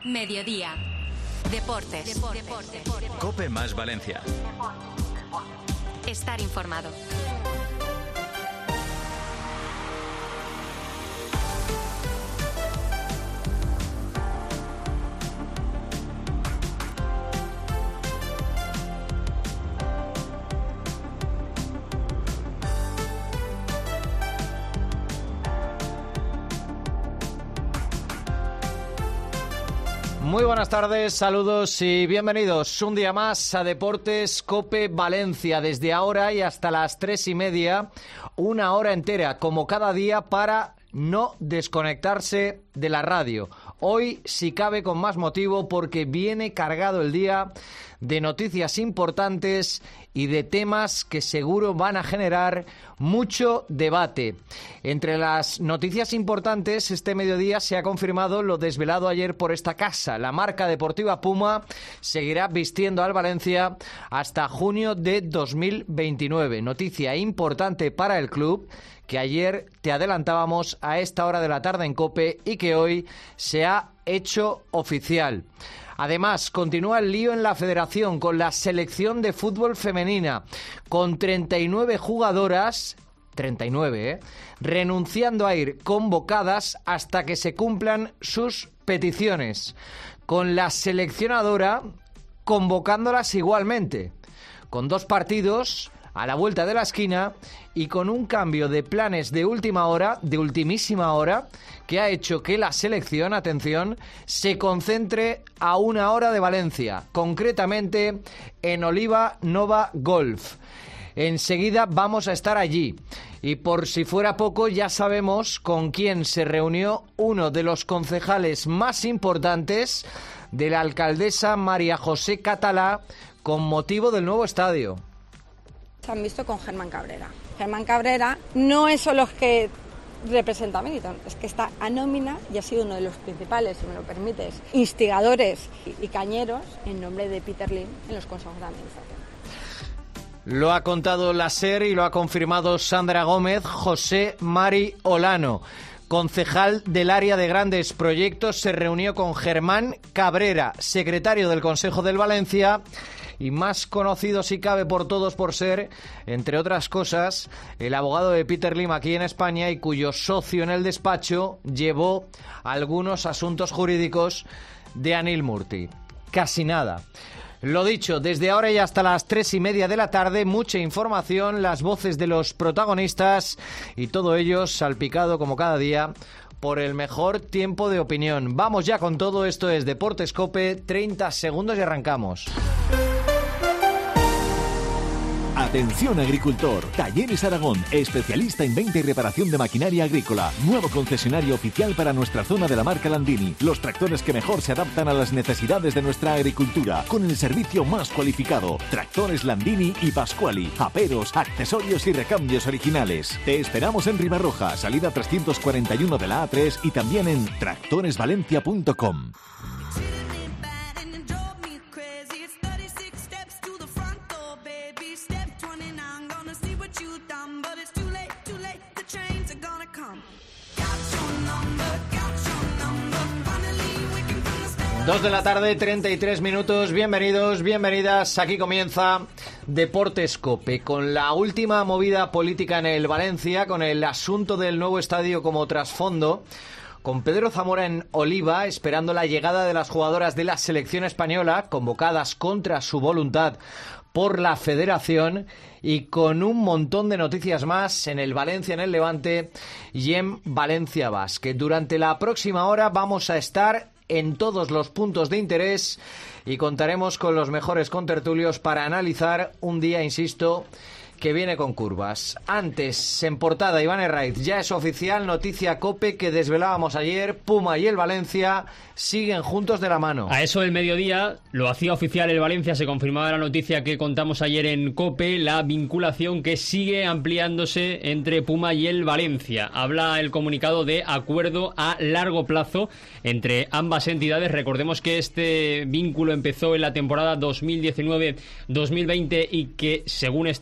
Mediodía. Deportes. COPE más Valencia. Estar informado. Muy buenas tardes, saludos y bienvenidos un día más a Deportes COPE Valencia. Desde ahora y hasta las 3:30, una hora entera, como cada día, para no desconectarse de la radio. Hoy, si cabe, con más motivo, porque viene cargado el día de noticias importantes y de temas que seguro van a generar mucho debate. Entre las noticias importantes, este mediodía se ha confirmado lo desvelado ayer por esta casa. La marca deportiva Puma seguirá vistiendo al Valencia hasta junio de 2029. Noticia importante para el club, que ayer te adelantábamos a esta hora de la tarde en COPE y que hoy se ha hecho oficial. Además, continúa el lío en la federación con la selección de fútbol femenina, con 39 jugadoras, 39, renunciando a ir convocadas hasta que se cumplan sus peticiones, con la seleccionadora convocándolas igualmente, con 2 partidos a la vuelta de la esquina y con un cambio de planes de última hora, de ultimísima hora, que ha hecho que la selección, atención, se concentre a 1 hora de Valencia, concretamente en Oliva Nova Golf. Enseguida vamos a estar allí. Y por si fuera poco, ya sabemos con quién se reunió uno de los concejales más importantes de la alcaldesa María José Catalá con motivo del nuevo estadio. Se han visto con Germán Cabrera. Germán Cabrera no es solo que representa a Benetton, es que está a nómina y ha sido uno de los principales, si me lo permites, instigadores y cañeros en nombre de Peter Lim en los consejos de administración. Lo ha contado la SER y lo ha confirmado Sandra Gómez. José Mari Olano, concejal del área de grandes proyectos, se reunió con Germán Cabrera, secretario del Consejo del Valencia, y más conocido, si cabe, por todos por ser, entre otras cosas, el abogado de Peter Lim aquí en España y cuyo socio en el despacho llevó algunos asuntos jurídicos de Anil Murti. Casi nada. Lo dicho, desde ahora y hasta las 3:30 de la tarde, mucha información, las voces de los protagonistas y todo ello salpicado como cada día por el mejor tiempo de opinión. Vamos ya con todo. Esto es Deportes COPE, 30 segundos y arrancamos. Atención agricultor, Talleres Aragón, especialista en venta y reparación de maquinaria agrícola, nuevo concesionario oficial para nuestra zona de la marca Landini, los tractores que mejor se adaptan a las necesidades de nuestra agricultura, con el servicio más cualificado, tractores Landini y Pasquali, aperos, accesorios y recambios originales. Te esperamos en Ribarroja, salida 341 de la A3 y también en tractoresvalencia.com. Dos de la tarde, 33 minutos. Bienvenidos, bienvenidas. Aquí comienza Deportes COPE, con la última movida política en el Valencia, con el asunto del nuevo estadio como trasfondo, con Pedro Zamora en Oliva, esperando la llegada de las jugadoras de la selección española, convocadas contra su voluntad por la federación, y con un montón de noticias más en el Valencia, en el Levante y en Valencia Basket. Durante la próxima hora vamos a estar en todos los puntos de interés y contaremos con los mejores contertulios para analizar un día, insisto, que viene con curvas. Antes, en portada, Iván Herraiz, ya es oficial, noticia COPE que desvelábamos ayer: Puma y el Valencia siguen juntos de la mano. A eso del mediodía lo hacía oficial el Valencia, se confirmaba la noticia que contamos ayer en COPE, la vinculación que sigue ampliándose entre Puma y el Valencia. Habla el comunicado de acuerdo a largo plazo entre ambas entidades. Recordemos que este vínculo empezó en la temporada 2019-2020 y que, según este nuevo contrato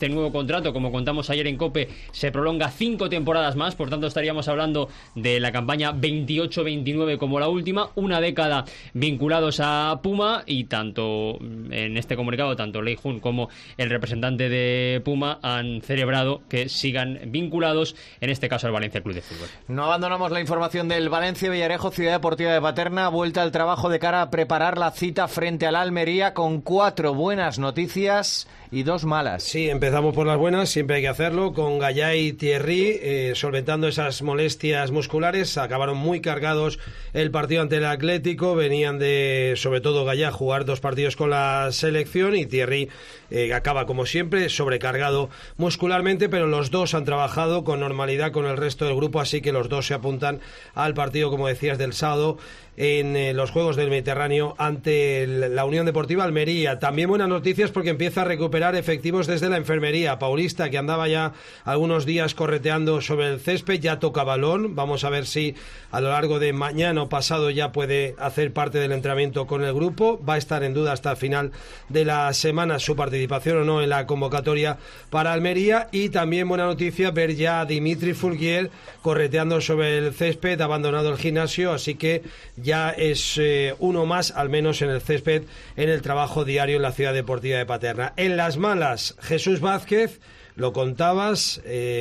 contrato, como contamos ayer en COPE, se prolonga 5 temporadas más, por tanto estaríamos hablando de la campaña 28-29 como la última, una década vinculados a Puma, y tanto en este comunicado, tanto Lei Jun como el representante de Puma han celebrado que sigan vinculados, en este caso al Valencia Club de Fútbol. No abandonamos la información del Valencia Villarejo, Ciudad Deportiva de Paterna, vuelta al trabajo de cara a preparar la cita frente al Almería con 4 buenas noticias y 2 malas. Sí, empezamos por las buenas, siempre hay que hacerlo, con Gallá y Thierry solventando esas molestias musculares. Acabaron muy cargados el partido ante el Atlético, venían de, sobre todo Gallá, jugar 2 partidos con la selección, y Thierry acaba como siempre sobrecargado muscularmente, pero los dos han trabajado con normalidad con el resto del grupo, así que los dos se apuntan al partido, como decías, del sábado en los Juegos del Mediterráneo ante la Unión Deportiva Almería. También buenas noticias porque empieza a recuperar efectivos desde la enfermería. Paulista, que andaba ya algunos días correteando sobre el césped, ya toca balón. Vamos a ver si a lo largo de mañana o pasado ya puede hacer parte del entrenamiento con el grupo. Va a estar en duda hasta el final de la semana su participación o no en la convocatoria para Almería. Y también buena noticia ver ya a Dimitri Fourquier correteando sobre el césped, ha abandonado el gimnasio, así que ya es uno más, al menos en el césped, en el trabajo diario en la Ciudad Deportiva de Paterna. En las malas, Jesús Vázquez, lo contabas,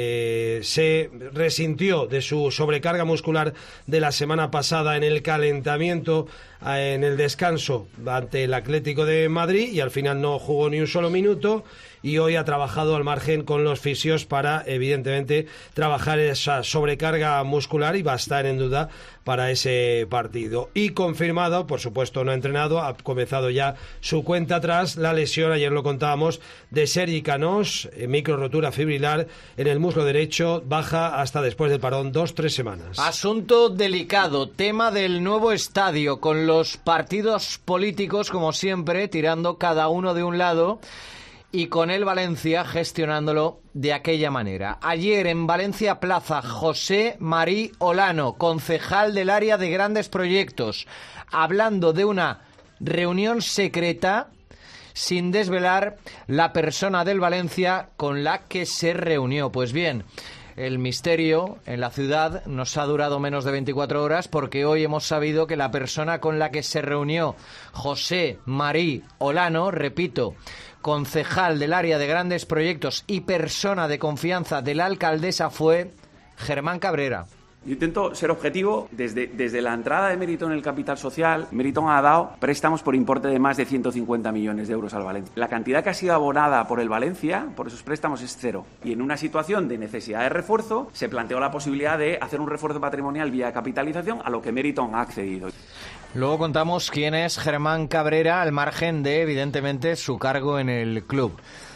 se resintió de su sobrecarga muscular de la semana pasada en el calentamiento, en el descanso ante el Atlético de Madrid, y al final no jugó ni un solo minuto, y hoy ha trabajado al margen con los fisios para, evidentemente, trabajar esa sobrecarga muscular, y va a estar en duda para ese partido. Y confirmado, por supuesto no ha entrenado, ha comenzado ya su cuenta atrás, la lesión, ayer lo contábamos, de Sergi Canós, micro rotura fibrilar en el muslo derecho, baja hasta después del parón 2-3 semanas. Asunto delicado, tema del nuevo estadio, con los partidos políticos, como siempre, tirando cada uno de un lado, y con el Valencia gestionándolo de aquella manera. Ayer en Valencia Plaza, José Marí Olano, concejal del área de grandes proyectos, hablando de una reunión secreta, sin desvelar la persona del Valencia con la que se reunió. Pues bien, el misterio en la ciudad nos ha durado menos de 24 horas, porque hoy hemos sabido que la persona con la que se reunió José Marí Olano, repito, concejal del área de grandes proyectos y persona de confianza de la alcaldesa, fue Germán Cabrera. Yo intento ser objetivo. Desde la entrada de Meriton en el capital social, Meriton ha dado préstamos por importe de más de 150 millones de euros al Valencia. La cantidad que ha sido abonada por el Valencia, por esos préstamos, es 0. Y en una situación de necesidad de refuerzo, se planteó la posibilidad de hacer un refuerzo patrimonial vía capitalización, a lo que Meriton ha accedido. Luego contamos quién es Germán Cabrera, al margen de, evidentemente, su cargo en el club.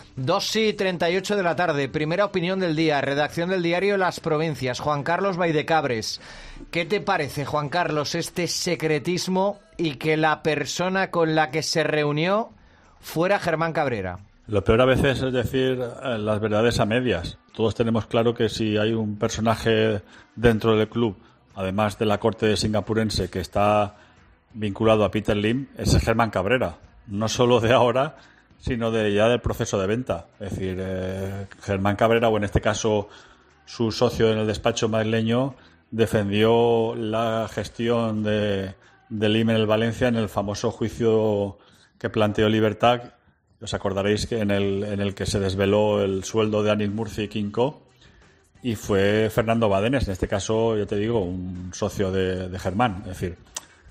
2:38 de la tarde, primera opinión del día, redacción del diario Las Provincias. Juan Carlos Baidecabres, ¿qué te parece, Juan Carlos, este secretismo y que la persona con la que se reunió fuera Germán Cabrera? Lo peor a veces es decir las verdades a medias. Todos tenemos claro que si hay un personaje dentro del club, además de la corte singapurense, que está vinculado a Peter Lim, es Germán Cabrera. No solo de ahora, sino ya del proceso de venta. Es decir, Germán Cabrera, o en este caso su socio en el despacho madrileño, defendió la gestión de Lim en el Valencia en el famoso juicio que planteó Libertad. Os acordaréis que en el que se desveló el sueldo de Anil Murci y Quinco, y fue Fernando Badenes, en este caso, yo te digo, un socio de Germán. Es decir,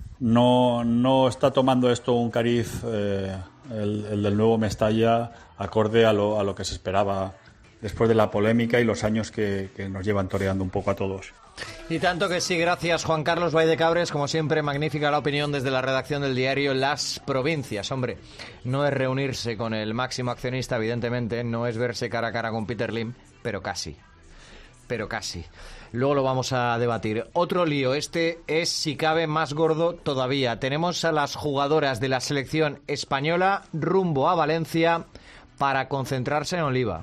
no está tomando esto un cariz el del nuevo Mestalla acorde a lo que se esperaba después de la polémica y los años que nos llevan toreando un poco a todos. Y tanto que sí, gracias Juan Carlos Baidecabres, como siempre magnífica la opinión desde la redacción del diario Las Provincias. Hombre, no es reunirse con el máximo accionista, evidentemente, no es verse cara a cara con Peter Lim, pero casi. Luego lo vamos a debatir. Otro lío, este es, si cabe, más gordo todavía. Tenemos a las jugadoras de la selección española rumbo a Valencia para concentrarse en Oliva.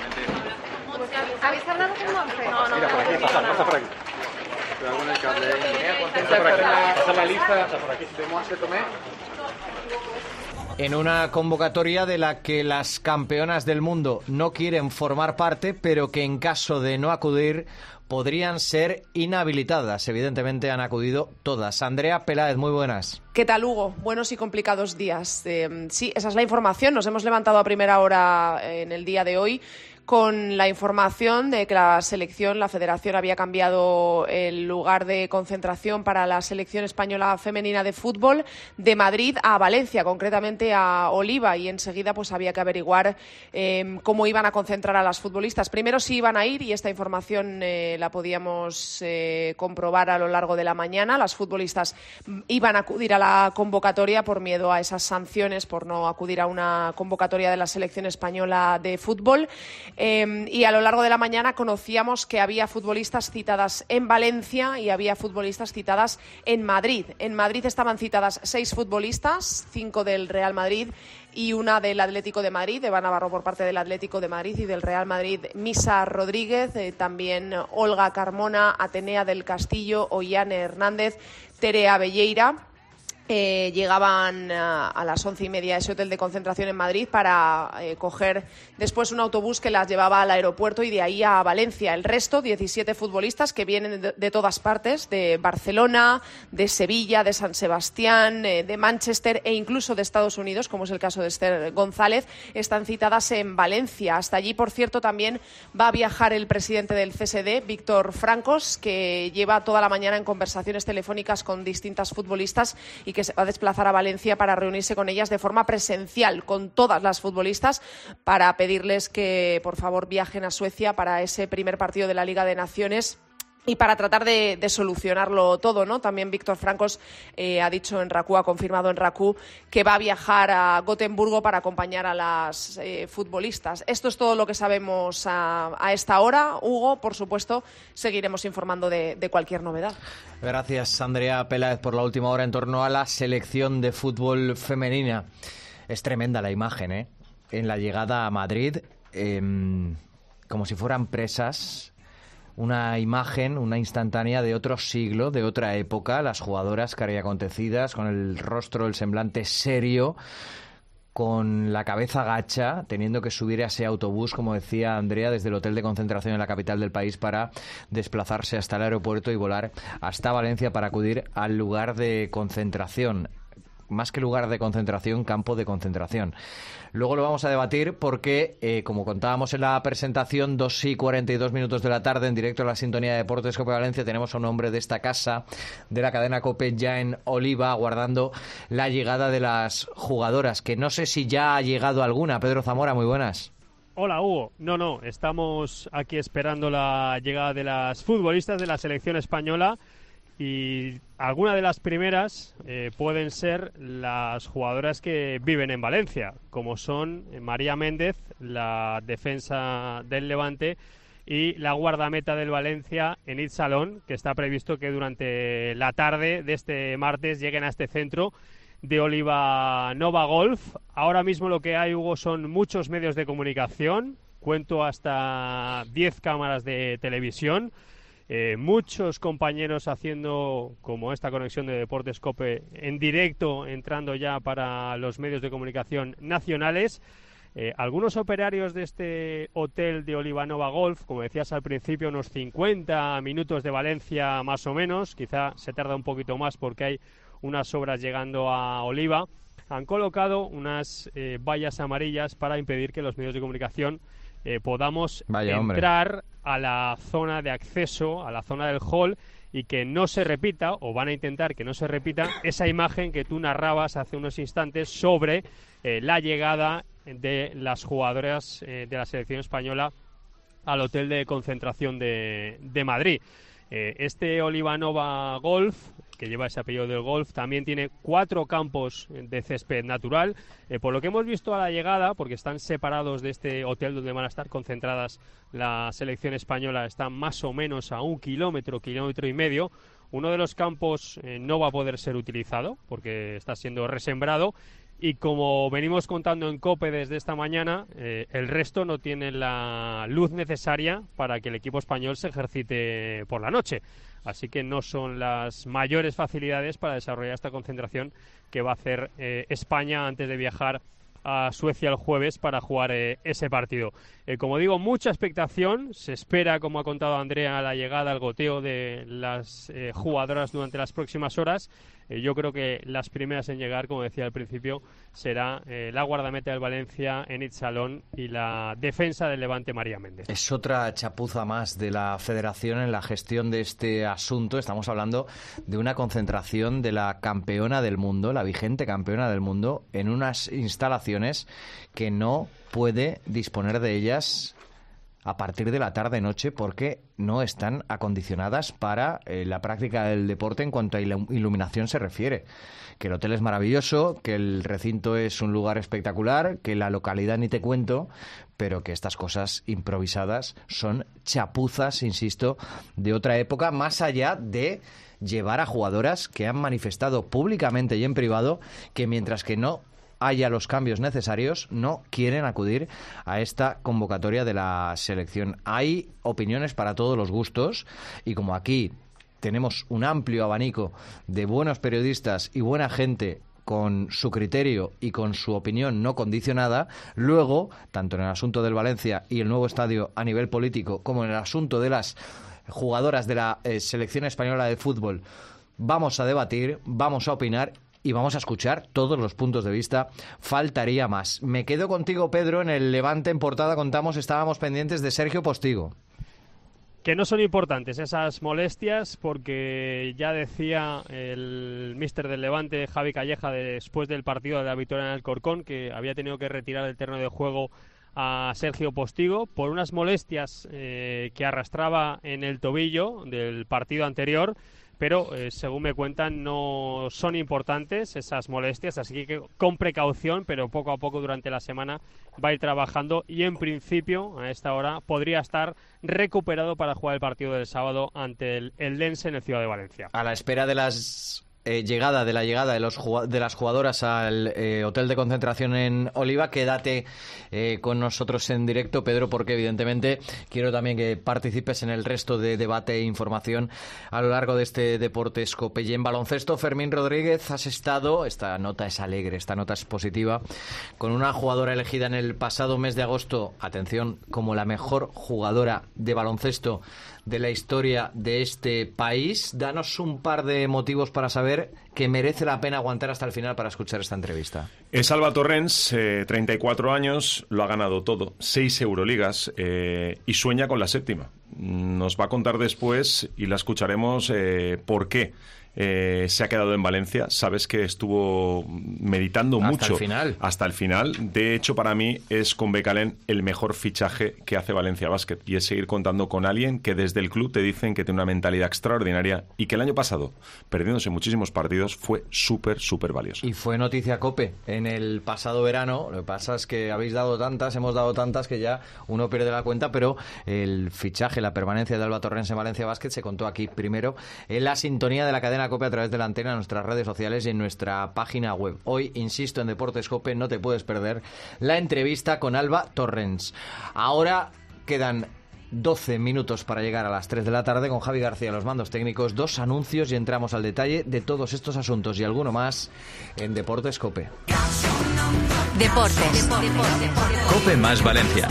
¿Habéis hablado con Monse? No. Mira, por aquí, pasa por aquí. Cuidado con el cable. Pasa por aquí. Pasa la lista. Pasa por aquí. Vemos a Tomé. En una convocatoria de la que las campeonas del mundo no quieren formar parte, pero que en caso de no acudir podrían ser inhabilitadas. Evidentemente han acudido todas. Andrea Peláez, muy buenas. ¿Qué tal, Hugo? Buenos y complicados días. Sí, esa es la información. Nos hemos levantado a primera hora en el día de hoy con la información de que la federación había cambiado el lugar de concentración para la selección española femenina de fútbol de Madrid a Valencia, concretamente a Oliva, y enseguida pues había que averiguar cómo iban a concentrar a las futbolistas. Primero si iban a ir, y esta información la podíamos comprobar a lo largo de la mañana. Las futbolistas iban a acudir a la convocatoria por miedo a esas sanciones por no acudir a una convocatoria de la selección española de fútbol. Y a lo largo de la mañana conocíamos que había futbolistas citadas en Valencia y había futbolistas citadas en Madrid. En Madrid estaban citadas 6 futbolistas, 5 del Real Madrid y una del Atlético de Madrid, Eva Navarro por parte del Atlético de Madrid, y del Real Madrid Misa Rodríguez, también Olga Carmona, Atenea del Castillo, Ollane Hernández, Terea Belleira. Llegaban a las 11:30 a ese hotel de concentración en Madrid para coger después un autobús que las llevaba al aeropuerto y de ahí a Valencia. El resto, 17 futbolistas que vienen de todas partes, de Barcelona, de Sevilla, de San Sebastián, de Manchester e incluso de Estados Unidos, como es el caso de Esther González, están citadas en Valencia. Hasta allí, por cierto, también va a viajar el presidente del CSD, Víctor Francos, que lleva toda la mañana en conversaciones telefónicas con distintas futbolistas y que se va a desplazar a Valencia para reunirse con ellas de forma presencial, con todas las futbolistas, para pedirles que por favor viajen a Suecia para ese primer partido de la Liga de Naciones y para tratar de solucionarlo todo, ¿no? También Víctor Francos ha dicho en RACU, ha confirmado en RACU, que va a viajar a Gotemburgo para acompañar a las futbolistas. Esto es todo lo que sabemos a esta hora. Hugo, por supuesto, seguiremos informando de cualquier novedad. Gracias, Andrea Peláez, por la última hora en torno a la selección de fútbol femenina. Es tremenda la imagen, ¿eh? En la llegada a Madrid, como si fueran presas. Una imagen, una instantánea de otro siglo, de otra época, las jugadoras cari acontecidas, con el rostro, el semblante serio, con la cabeza gacha, teniendo que subir a ese autobús, como decía Andrea, desde el hotel de concentración en la capital del país para desplazarse hasta el aeropuerto y volar hasta Valencia para acudir al lugar de concentración. Más que lugar de concentración, campo de concentración. Luego lo vamos a debatir porque, como contábamos en la presentación, 2:42 de la tarde, en directo a la sintonía de Deportes COPE Valencia, tenemos a un hombre de esta casa, de la cadena COPE, ya en Oliva, aguardando la llegada de las jugadoras, que no sé si ya ha llegado alguna. Pedro Zamora, muy buenas. Hola, Hugo. No, estamos aquí esperando la llegada de las futbolistas de la selección española. Y algunas de las primeras pueden ser las jugadoras que viven en Valencia, como son María Méndez, la defensa del Levante, y la guardameta del Valencia, Enid Salón, que está previsto que durante la tarde de este martes lleguen a este centro de Oliva Nova Golf. Ahora mismo lo que hay, Hugo, son muchos medios de comunicación, cuento hasta 10 cámaras de televisión. Muchos compañeros haciendo como esta conexión de Deportes COPE en directo, entrando ya para los medios de comunicación nacionales. Algunos operarios de este hotel de Oliva Nova Golf, como decías al principio, unos 50 minutos de Valencia más o menos, quizá se tarda un poquito más porque hay unas obras llegando a Oliva, han colocado unas vallas amarillas para impedir que los medios de comunicación podamos entrar a la zona de acceso, a la zona del hall, y que no se repita, o van a intentar que no se repita, esa imagen que tú narrabas hace unos instantes sobre la llegada de las jugadoras de la selección española al hotel de concentración de Madrid. Este Oliva Nova Golf, que lleva ese apellido del golf, también tiene 4 campos de césped natural. Por lo que hemos visto a la llegada, porque están separados de este hotel donde van a estar concentradas la selección española, están más o menos a 1 kilómetro y medio. Uno de los campos no va a poder ser utilizado porque está siendo resembrado, Y como venimos contando en COPE desde esta mañana, el resto no tiene la luz necesaria para que el equipo español se ejercite por la noche. Así que no son las mayores facilidades para desarrollar esta concentración que va a hacer España antes de viajar a Suecia el jueves para jugar ese partido. Como digo, mucha expectación. Se espera, como ha contado Andrea, la llegada, el goteo de las jugadoras durante las próximas horas. Yo creo que las primeras en llegar, como decía al principio, será la guardameta del Valencia, Enid Salón, y la defensa del Levante, María Méndez. Es otra chapuza más de la Federación en la gestión de este asunto. Estamos hablando de una concentración de la campeona del mundo, la vigente campeona del mundo, en unas instalaciones que no puede disponer de ellas a partir de la tarde-noche porque no están acondicionadas para la práctica del deporte en cuanto a iluminación se refiere. Que el hotel es maravilloso, que el recinto es un lugar espectacular, que la localidad ni te cuento, pero que estas cosas improvisadas son chapuzas, insisto, de otra época, más allá de llevar a jugadoras que han manifestado públicamente y en privado que mientras que no haya los cambios necesarios, no quieren acudir a esta convocatoria de la selección. Hay opiniones para todos los gustos y como aquí tenemos un amplio abanico de buenos periodistas y buena gente con su criterio y con su opinión no condicionada, luego, tanto en el asunto del Valencia y el nuevo estadio a nivel político, como en el asunto de las jugadoras de la selección española de fútbol, vamos a debatir, vamos a opinar y vamos a escuchar todos los puntos de vista. Faltaría más. Me quedo contigo, Pedro. En el Levante en portada estábamos pendientes de Sergio Postigo. Que no son importantes esas molestias, porque ya decía el míster del Levante, Javi Calleja, después del partido de la victoria en Alcorcón, que había tenido que retirar del terreno de juego a Sergio Postigo por unas molestias que arrastraba en el tobillo del partido anterior. Pero, según me cuentan, no son importantes esas molestias, así que con precaución, pero poco a poco durante la semana va a ir trabajando y, en principio, a esta hora, podría estar recuperado para jugar el partido del sábado ante el Eldense en el Ciudad de Valencia. A la espera de las llegada de las jugadoras al hotel de concentración en Oliva, quédate con nosotros en directo, Pedro, porque evidentemente quiero también que participes en el resto de debate e información a lo largo de este Deportes COPE. Y en baloncesto, Fermín Rodríguez, has estado, esta nota es alegre, esta nota es positiva, con una jugadora elegida en el pasado mes de agosto, atención, como la mejor jugadora de baloncesto de la historia de este país. Danos un par de motivos para saber que merece la pena aguantar hasta el final para escuchar esta entrevista. Es Alba Torrens, 34 años, lo ha ganado todo, 6 Euroligas y sueña con la 7ª. Nos va a contar después y la escucharemos por qué. Se ha quedado en Valencia. Sabes que estuvo meditando mucho hasta el final. De hecho, para mí es con Becalén el mejor fichaje que hace Valencia Basket, y es seguir contando con alguien que desde el club te dicen que tiene una mentalidad extraordinaria y que el año pasado, perdiéndose muchísimos partidos, fue súper valioso. Y fue noticia COPE en el pasado verano. Lo que pasa es que hemos dado tantas que ya uno pierde la cuenta, pero el fichaje, la permanencia de Alba Torrens en Valencia Basket se contó aquí primero en la sintonía de la cadena COPE a través de la antena, en nuestras redes sociales y en nuestra página web. Hoy, insisto, en Deportes COPE no te puedes perder la entrevista con Alba Torrens. Ahora quedan 12 minutos para llegar a las 3 de la tarde con Javi García, los mandos técnicos, 2 anuncios y entramos al detalle de todos estos asuntos y alguno más en Deportes COPE. Deportes. COPE más Valencia.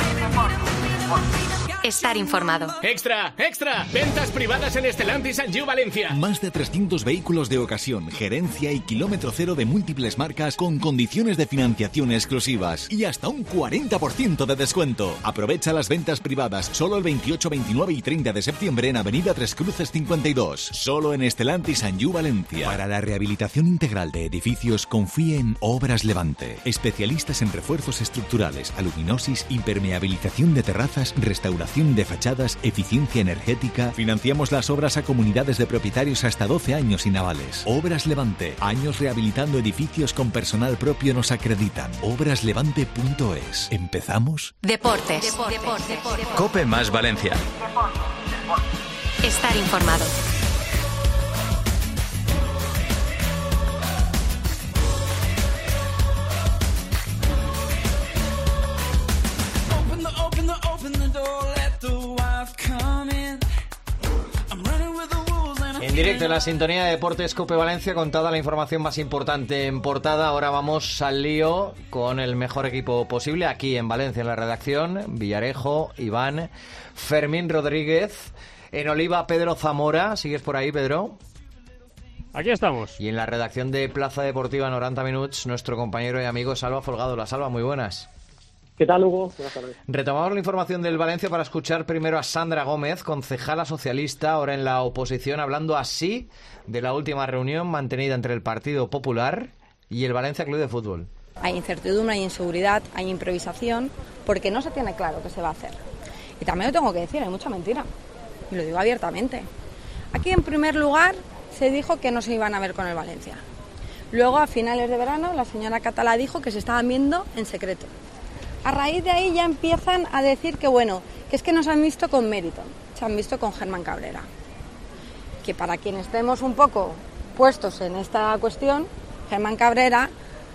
Estar informado. ¡Extra! ¡Extra! Ventas privadas en Stellantis Sanju Valencia. Más de 300 vehículos de ocasión, gerencia y kilómetro cero de múltiples marcas con condiciones de financiación exclusivas y hasta un 40% de descuento. Aprovecha las ventas privadas solo el 28, 29 y 30 de septiembre en Avenida Tres Cruces 52. Solo en Stellantis Sanju Valencia. Para la rehabilitación integral de edificios, confíe en Obras Levante. Especialistas en refuerzos estructurales, aluminosis, impermeabilización de terrazas, restauración de fachadas, eficiencia energética. Financiamos las obras a comunidades de propietarios hasta 12 años y navales. Obras Levante. Años rehabilitando edificios con personal propio nos acreditan. Obraslevante.es. ¿Empezamos? Deportes. COPE más Valencia. Estar informado. En directo en la sintonía de Deportes Cope Valencia con toda la información más importante en portada. Ahora vamos al lío con el mejor equipo posible aquí en Valencia, en la redacción. Villarejo, Iván, Fermín Rodríguez. En Oliva, Pedro Zamora. ¿Sigues por ahí, Pedro? Aquí estamos. Y en la redacción de Plaza Deportiva 90 Minutos, nuestro compañero y amigo Salva Folgado. La Salva, muy buenas. ¿Qué tal, Hugo? Buenas tardes. Retomamos la información del Valencia para escuchar primero a Sandra Gómez, concejala socialista, ahora en la oposición, hablando así de la última reunión mantenida entre el Partido Popular y el Valencia Club de Fútbol. Hay incertidumbre, hay inseguridad, hay improvisación, porque no se tiene claro qué se va a hacer. Y también lo tengo que decir, hay mucha mentira, y lo digo abiertamente. Aquí, en primer lugar, se dijo que no se iban a ver con el Valencia. Luego, a finales de verano, la señora Catalá dijo que se estaban viendo en secreto. A raíz de ahí ya empiezan a decir que bueno, que es que nos han visto con Meriton, se han visto con Germán Cabrera. Que para quienes estemos un poco puestos en esta cuestión, Germán Cabrera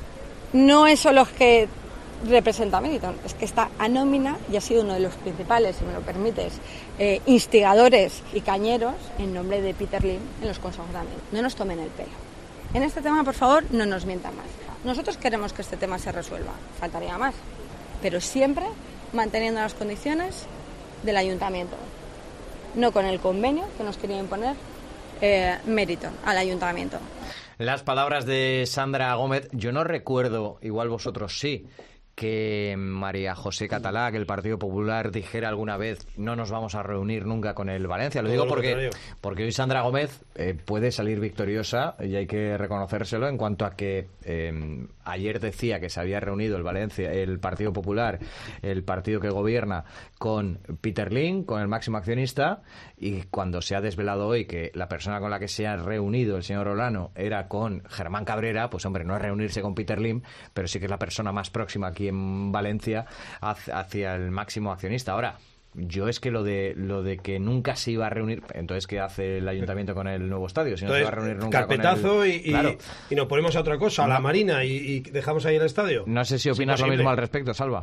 no es solo que representa a Meriton, es que está a nómina y ha sido uno de los principales, si me lo permites, instigadores y cañeros en nombre de Peter Lim en los consejos de amigos. No nos tomen el pelo. En este tema, por favor, no nos mientan más. Nosotros queremos que este tema se resuelva, faltaría más, pero siempre manteniendo las condiciones del ayuntamiento, no con el convenio que nos quería imponer Meriton al ayuntamiento. Las palabras de Sandra Gómez, yo no recuerdo, igual vosotros sí, que María José Catalá, que el Partido Popular dijera alguna vez no nos vamos a reunir nunca con el Valencia. Lo digo porque hoy Sandra Gómez puede salir victoriosa y hay que reconocérselo en cuanto a que ayer decía que se había reunido el Valencia, el Partido Popular, el partido que gobierna, con Peter Lim, con el máximo accionista, y cuando se ha desvelado hoy que la persona con la que se ha reunido el señor Olano era con Germán Cabrera, pues hombre, no es reunirse con Peter Lim, pero sí que es la persona más próxima aquí en Valencia hacia el máximo accionista. Ahora, yo es que lo de que nunca se iba a reunir, entonces ¿qué hace el ayuntamiento con el nuevo estadio? Si no se va a reunir nunca carpetazo con el... Claro. y nos ponemos a otra cosa, a la Marina, y dejamos ahí el estadio. No sé si opinas lo mismo al respecto, Salva.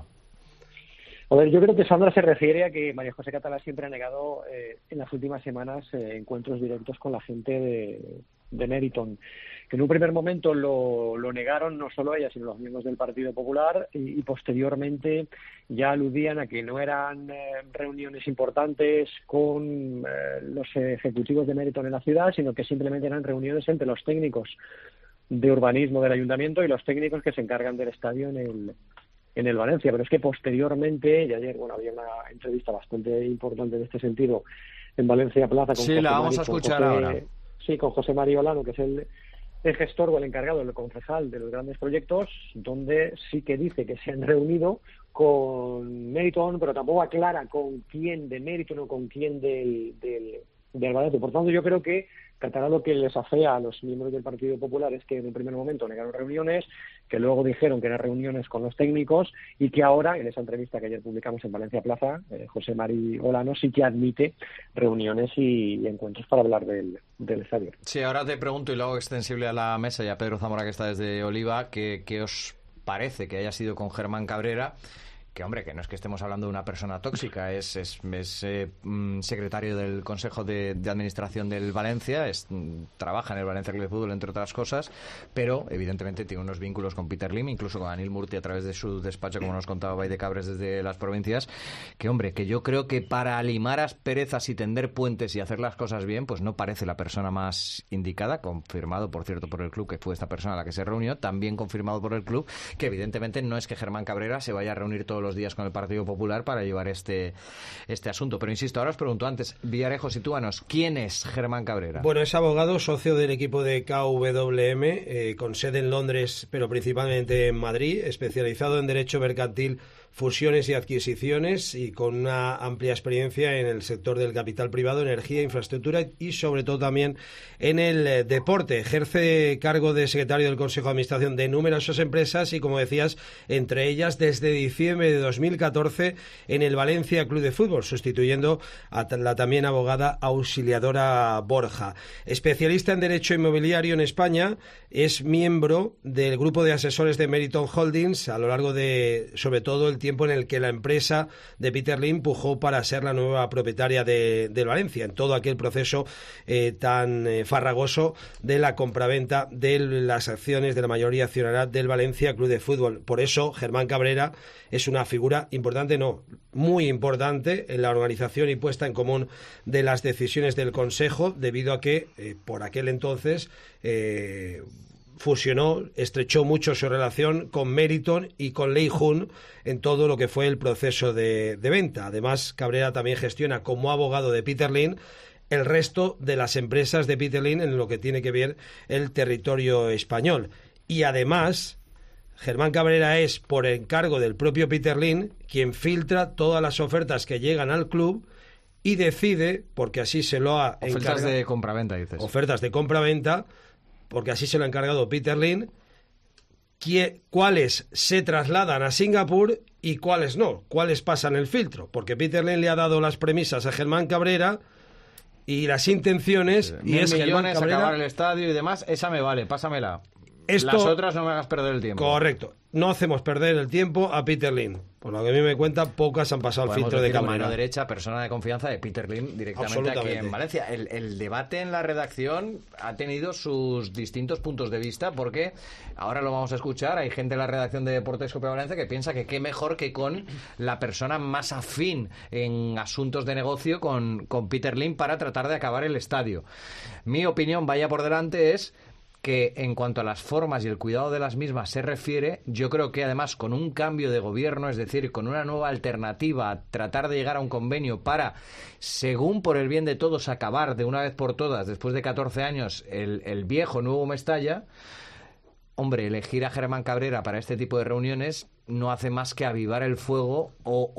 A ver, yo creo que Sandra se refiere a que María José Catalá siempre ha negado en las últimas semanas encuentros directos con la gente de Meriton, que en un primer momento lo negaron no solo ella, sino los miembros del Partido Popular, y posteriormente ya aludían a que no eran reuniones importantes con los ejecutivos de Meriton en la ciudad, sino que simplemente eran reuniones entre los técnicos de urbanismo del ayuntamiento y los técnicos que se encargan del estadio en el Valencia. Pero es que posteriormente, y ayer había una entrevista bastante importante en este sentido en Valencia Plaza con sí, la vamos a escuchar ahora. Sí, con José María Olano, que es el gestor o el encargado, el concejal de los grandes proyectos, donde sí que dice que se han reunido con Meriton, pero tampoco aclara con quién de Meriton o con quién del Valencia. Por tanto, yo creo que Catalá lo que les afea a los miembros del Partido Popular es que en un primer momento negaron reuniones, que luego dijeron que eran reuniones con los técnicos, y que ahora, en esa entrevista que ayer publicamos en Valencia Plaza, José María Olano sí que admite reuniones y encuentros para hablar del estadio. Sí, ahora te pregunto, y lo hago extensible a la mesa y a Pedro Zamora, que está desde Oliva, ¿qué os parece que haya sido con Germán Cabrera? Que, hombre, que no es que estemos hablando de una persona tóxica, es secretario del Consejo de Administración del Valencia, trabaja en el Valencia Club de Fútbol, entre otras cosas, pero evidentemente tiene unos vínculos con Peter Lim, incluso con Anil Murti a través de su despacho, como nos contaba Baide Cabres desde las provincias, que, hombre, que yo creo que para limar asperezas y tender puentes y hacer las cosas bien, pues no parece la persona más indicada, confirmado, por cierto, por el club, que fue esta persona a la que se reunió, también confirmado por el club, que evidentemente no es que Germán Cabrera se vaya a reunir todos los días con el Partido Popular para llevar este asunto. Pero insisto, ahora os pregunto antes, Villarejo, sitúanos, ¿quién es Germán Cabrera? Bueno, es abogado, socio del equipo de KWM, con sede en Londres, pero principalmente en Madrid, especializado en Derecho Mercantil, fusiones y adquisiciones, y con una amplia experiencia en el sector del capital privado, energía, infraestructura y sobre todo también en el deporte. Ejerce cargo de secretario del Consejo de Administración de numerosas empresas y, como decías, entre ellas desde diciembre de 2014 en el Valencia Club de Fútbol, sustituyendo a la también abogada Auxiliadora Borja. Especialista en Derecho Inmobiliario en España, es miembro del grupo de asesores de Meriton Holdings a lo largo de, sobre todo, el tiempo en el que la empresa de Peter Lim pujó para ser la nueva propietaria del Valencia, en todo aquel proceso tan farragoso de la compraventa de las acciones de la mayoría accionarial del Valencia Club de Fútbol. Por eso, Germán Cabrera es una figura importante, no, muy importante en la organización y puesta en común de las decisiones del Consejo, debido a que por aquel entonces fusionó, estrechó mucho su relación con Meriton y con Lei Jun en todo lo que fue el proceso de venta. Además, Cabrera también gestiona como abogado de Peter Lim el resto de las empresas de Peter Lim en lo que tiene que ver el territorio español. Y además, Germán Cabrera es, por encargo del propio Peter Lim, quien filtra todas las ofertas que llegan al club y decide, porque así se lo ha encargado... Ofertas de compraventa, dices. Ofertas de compraventa, porque así se lo ha encargado Peter Lim, cuáles se trasladan a Singapur y cuáles no, cuáles pasan el filtro, porque Peter Lim le ha dado las premisas a Germán Cabrera y las intenciones, y es Germán Cabrera... acabar el estadio y demás, esa me vale, pásamela. Las otras no me hagas perder el tiempo. Correcto. No hacemos perder el tiempo a Peter Lim. Por lo que a mí me cuenta, pocas han pasado el filtro de cámara. Mano derecha, persona de confianza de Peter Lim directamente aquí en Valencia. El debate en la redacción ha tenido sus distintos puntos de vista, porque ahora lo vamos a escuchar. Hay gente en la redacción de Deportes Cope Valencia que piensa que qué mejor que con la persona más afín en asuntos de negocio con Peter Lim para tratar de acabar el estadio. Mi opinión, vaya por delante, es que en cuanto a las formas y el cuidado de las mismas se refiere, yo creo que además con un cambio de gobierno, es decir, con una nueva alternativa, a tratar de llegar a un convenio para, según por el bien de todos, acabar de una vez por todas, después de 14 años, el viejo nuevo Mestalla. Hombre, elegir a Germán Cabrera para este tipo de reuniones no hace más que avivar el fuego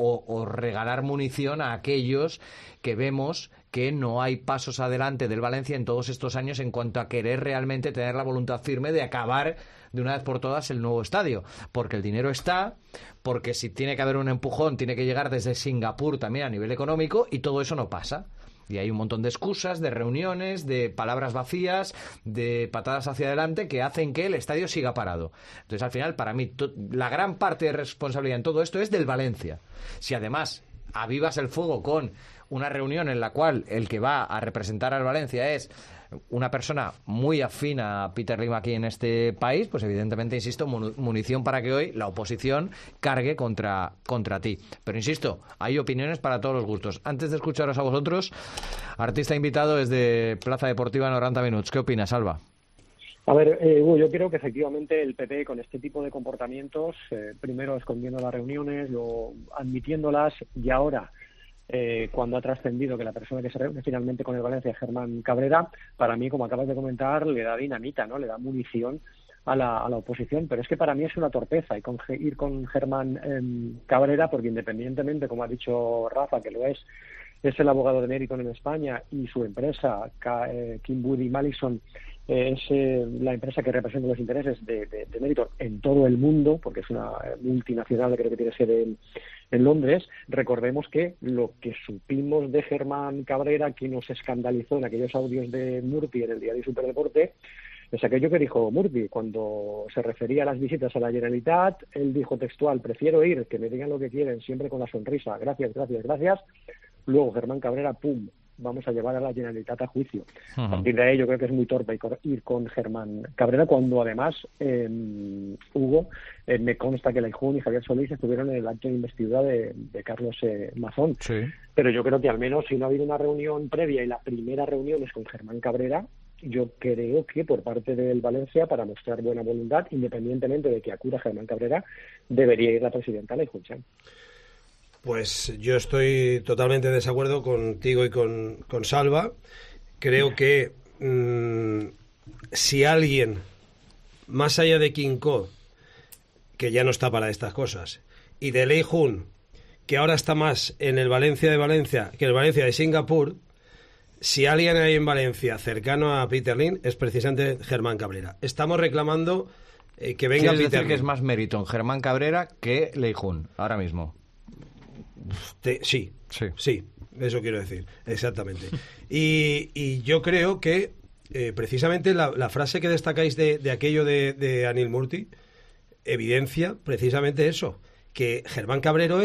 o regalar munición a aquellos que vemos que no hay pasos adelante del Valencia en todos estos años en cuanto a querer realmente tener la voluntad firme de acabar de una vez por todas el nuevo estadio. Porque el dinero está, porque si tiene que haber un empujón, tiene que llegar desde Singapur también a nivel económico, y todo eso no pasa. Y hay un montón de excusas, de reuniones, de palabras vacías, de patadas hacia adelante que hacen que el estadio siga parado. Entonces, al final, para mí, la gran parte de responsabilidad en todo esto es del Valencia. Si además avivas el fuego con una reunión en la cual el que va a representar al Valencia es una persona muy afín a Peter Lim aquí en este país, pues evidentemente, insisto, munición para que hoy la oposición cargue contra ti. Pero insisto, hay opiniones para todos los gustos. Antes de escucharos a vosotros, artista invitado desde Plaza Deportiva 90 Minutos. ¿Qué opinas, Alba? A ver, yo creo que efectivamente el PP con este tipo de comportamientos, primero escondiendo las reuniones, luego admitiéndolas, y ahora cuando ha trascendido que la persona que se reúne finalmente con el Valencia es Germán Cabrera, para mí, como acabas de comentar, le da dinamita, ¿no? Le da munición a la oposición, pero es que para mí es una torpeza ir con Germán Cabrera, porque independientemente, como ha dicho Rafa, que lo es el abogado de Meriton en España, y su empresa, Kimwood & Mallison, es la empresa que representa los intereses de Meriton en todo el mundo, porque es una multinacional, creo que tiene sede en Londres. Recordemos que lo que supimos de Germán Cabrera, que nos escandalizó en aquellos audios de Murphy en el diario Superdeporte, es aquello que dijo Murphy cuando se refería a las visitas a la Generalitat. Él dijo textual: prefiero ir, que me digan lo que quieren, siempre con la sonrisa, gracias, gracias, gracias. Luego Germán Cabrera, pum, vamos a llevar a la Generalitat a juicio. A partir de ahí yo creo que es muy torpe ir con Germán Cabrera, cuando además, Hugo, me consta que Lei Jun y Javier Solís estuvieron en el acto de investidura de Carlos Mazón. Sí. Pero yo creo que al menos si no ha habido una reunión previa y la primera reunión es con Germán Cabrera, yo creo que por parte del Valencia, para mostrar buena voluntad, independientemente de que acuda Germán Cabrera, debería ir la presidenta Lei Jun. Pues yo estoy totalmente de desacuerdo contigo y con Salva. Creo que si alguien, más allá de Quincó, que ya no está para estas cosas, y de Lei Jun, que ahora está más en el Valencia de Valencia que en el Valencia de Singapur, si alguien hay en Valencia cercano a Peter Lim, es precisamente Germán Cabrera. Estamos reclamando que venga Peter Peter Lim. Que es más mérito en Germán Cabrera que Leijun, ahora mismo. Sí, eso quiero decir, exactamente. Y yo creo que precisamente la frase que destacáis de aquello de Anil Murthy evidencia precisamente eso, que Germán Cabrera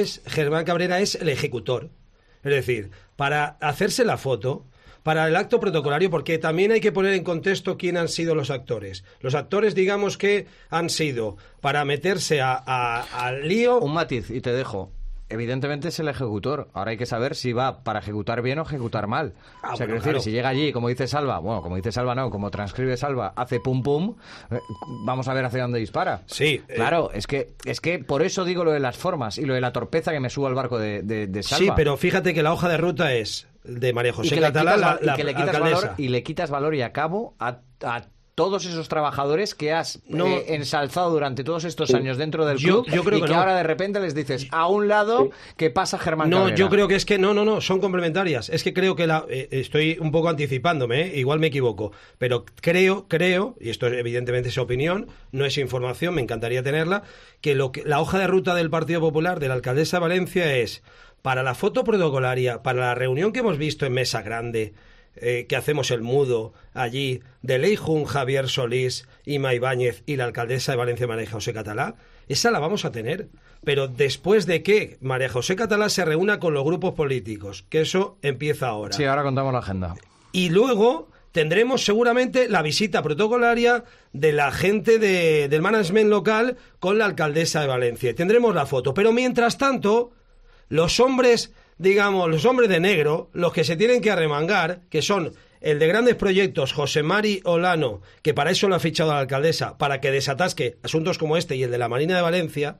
es el ejecutor. Es decir, para hacerse la foto, para el acto protocolario, porque también hay que poner en contexto quién han sido los actores. Los actores, digamos que han sido para meterse al lío... Un matiz, y te dejo. Evidentemente es el ejecutor. Ahora hay que saber si va para ejecutar bien o ejecutar mal. O sea, quiero decir, si llega allí, como dice Salva, como transcribe Salva, hace pum pum, vamos a ver hacia dónde dispara. Sí. Claro, es que por eso digo lo de las formas y lo de la torpeza que me subo al barco de Salva. Sí, pero fíjate que la hoja de ruta es de María José Catalá, y le quitas valor y acabo a todos esos trabajadores que has ensalzado durante todos estos años dentro del club yo creo y que ahora de repente les dices a un lado que pasa Germán Cabrera. Yo creo que es que no, son complementarias. Es que creo que estoy un poco anticipándome, igual me equivoco, pero creo, y esto evidentemente es opinión, no es información, me encantaría tenerla, que la hoja de ruta del Partido Popular, de la alcaldesa de Valencia, es para la foto protocolaria, para la reunión que hemos visto en Mesa Grande, que hacemos el mudo allí, de Leijun, Javier Solís, Ima Ibáñez y la alcaldesa de Valencia, María José Catalá, esa la vamos a tener. Pero después de que María José Catalá se reúna con los grupos políticos, que eso empieza ahora. Sí, ahora contamos la agenda. Y luego tendremos seguramente la visita protocolaria de la gente del management local con la alcaldesa de Valencia. Y tendremos la foto. Pero mientras tanto, los hombres de negro, los que se tienen que arremangar, que son el de grandes proyectos, José Mari Olano, que para eso lo ha fichado a la alcaldesa, para que desatasque asuntos como este y el de la Marina de Valencia,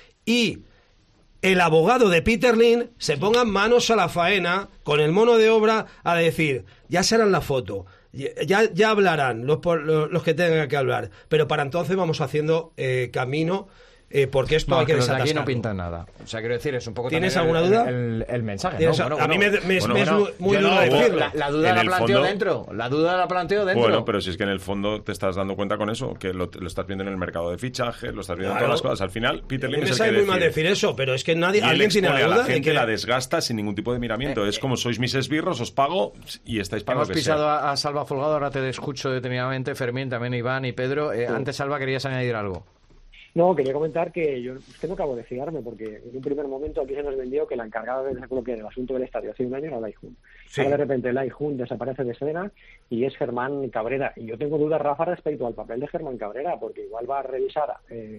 y el abogado de Peter Lim, se pongan manos a la faena con el mono de obra a decir, ya serán la foto, ya hablarán los que tengan que hablar, pero para entonces vamos haciendo camino. Porque esto hay que desatascarlo. Aquí no pinta nada. O sea, quiero decir, es un poco... ¿Tienes alguna duda? El mensaje. A mí me es muy duro decirlo. La duda la planteo dentro. La duda la planteo dentro. Bueno, pero si es que en el fondo te estás dando cuenta con eso, que lo estás viendo en el mercado de fichaje, lo estás viendo en todas las cosas. Al final, Peter Lim es el que decide. muy mal decir eso, pero es que alguien tiene la duda. La gente la desgasta sin ningún tipo de miramiento. Es como sois mis esbirros, os pago y estáis para lo que sea. Hemos pisado a Salva Folgado, ahora te escucho detenidamente, Fermín, también Iván y Pedro. Antes, Salva, querías añadir algo. No, quería comentar que yo no acabo de fiarme, porque en un primer momento aquí se nos vendió que la encargada del asunto del estadio hace un año era Leijun. Sí. Ahora de repente Leijun desaparece de escena y es Germán Cabrera. Y yo tengo dudas, Rafa, respecto al papel de Germán Cabrera, porque igual va a revisar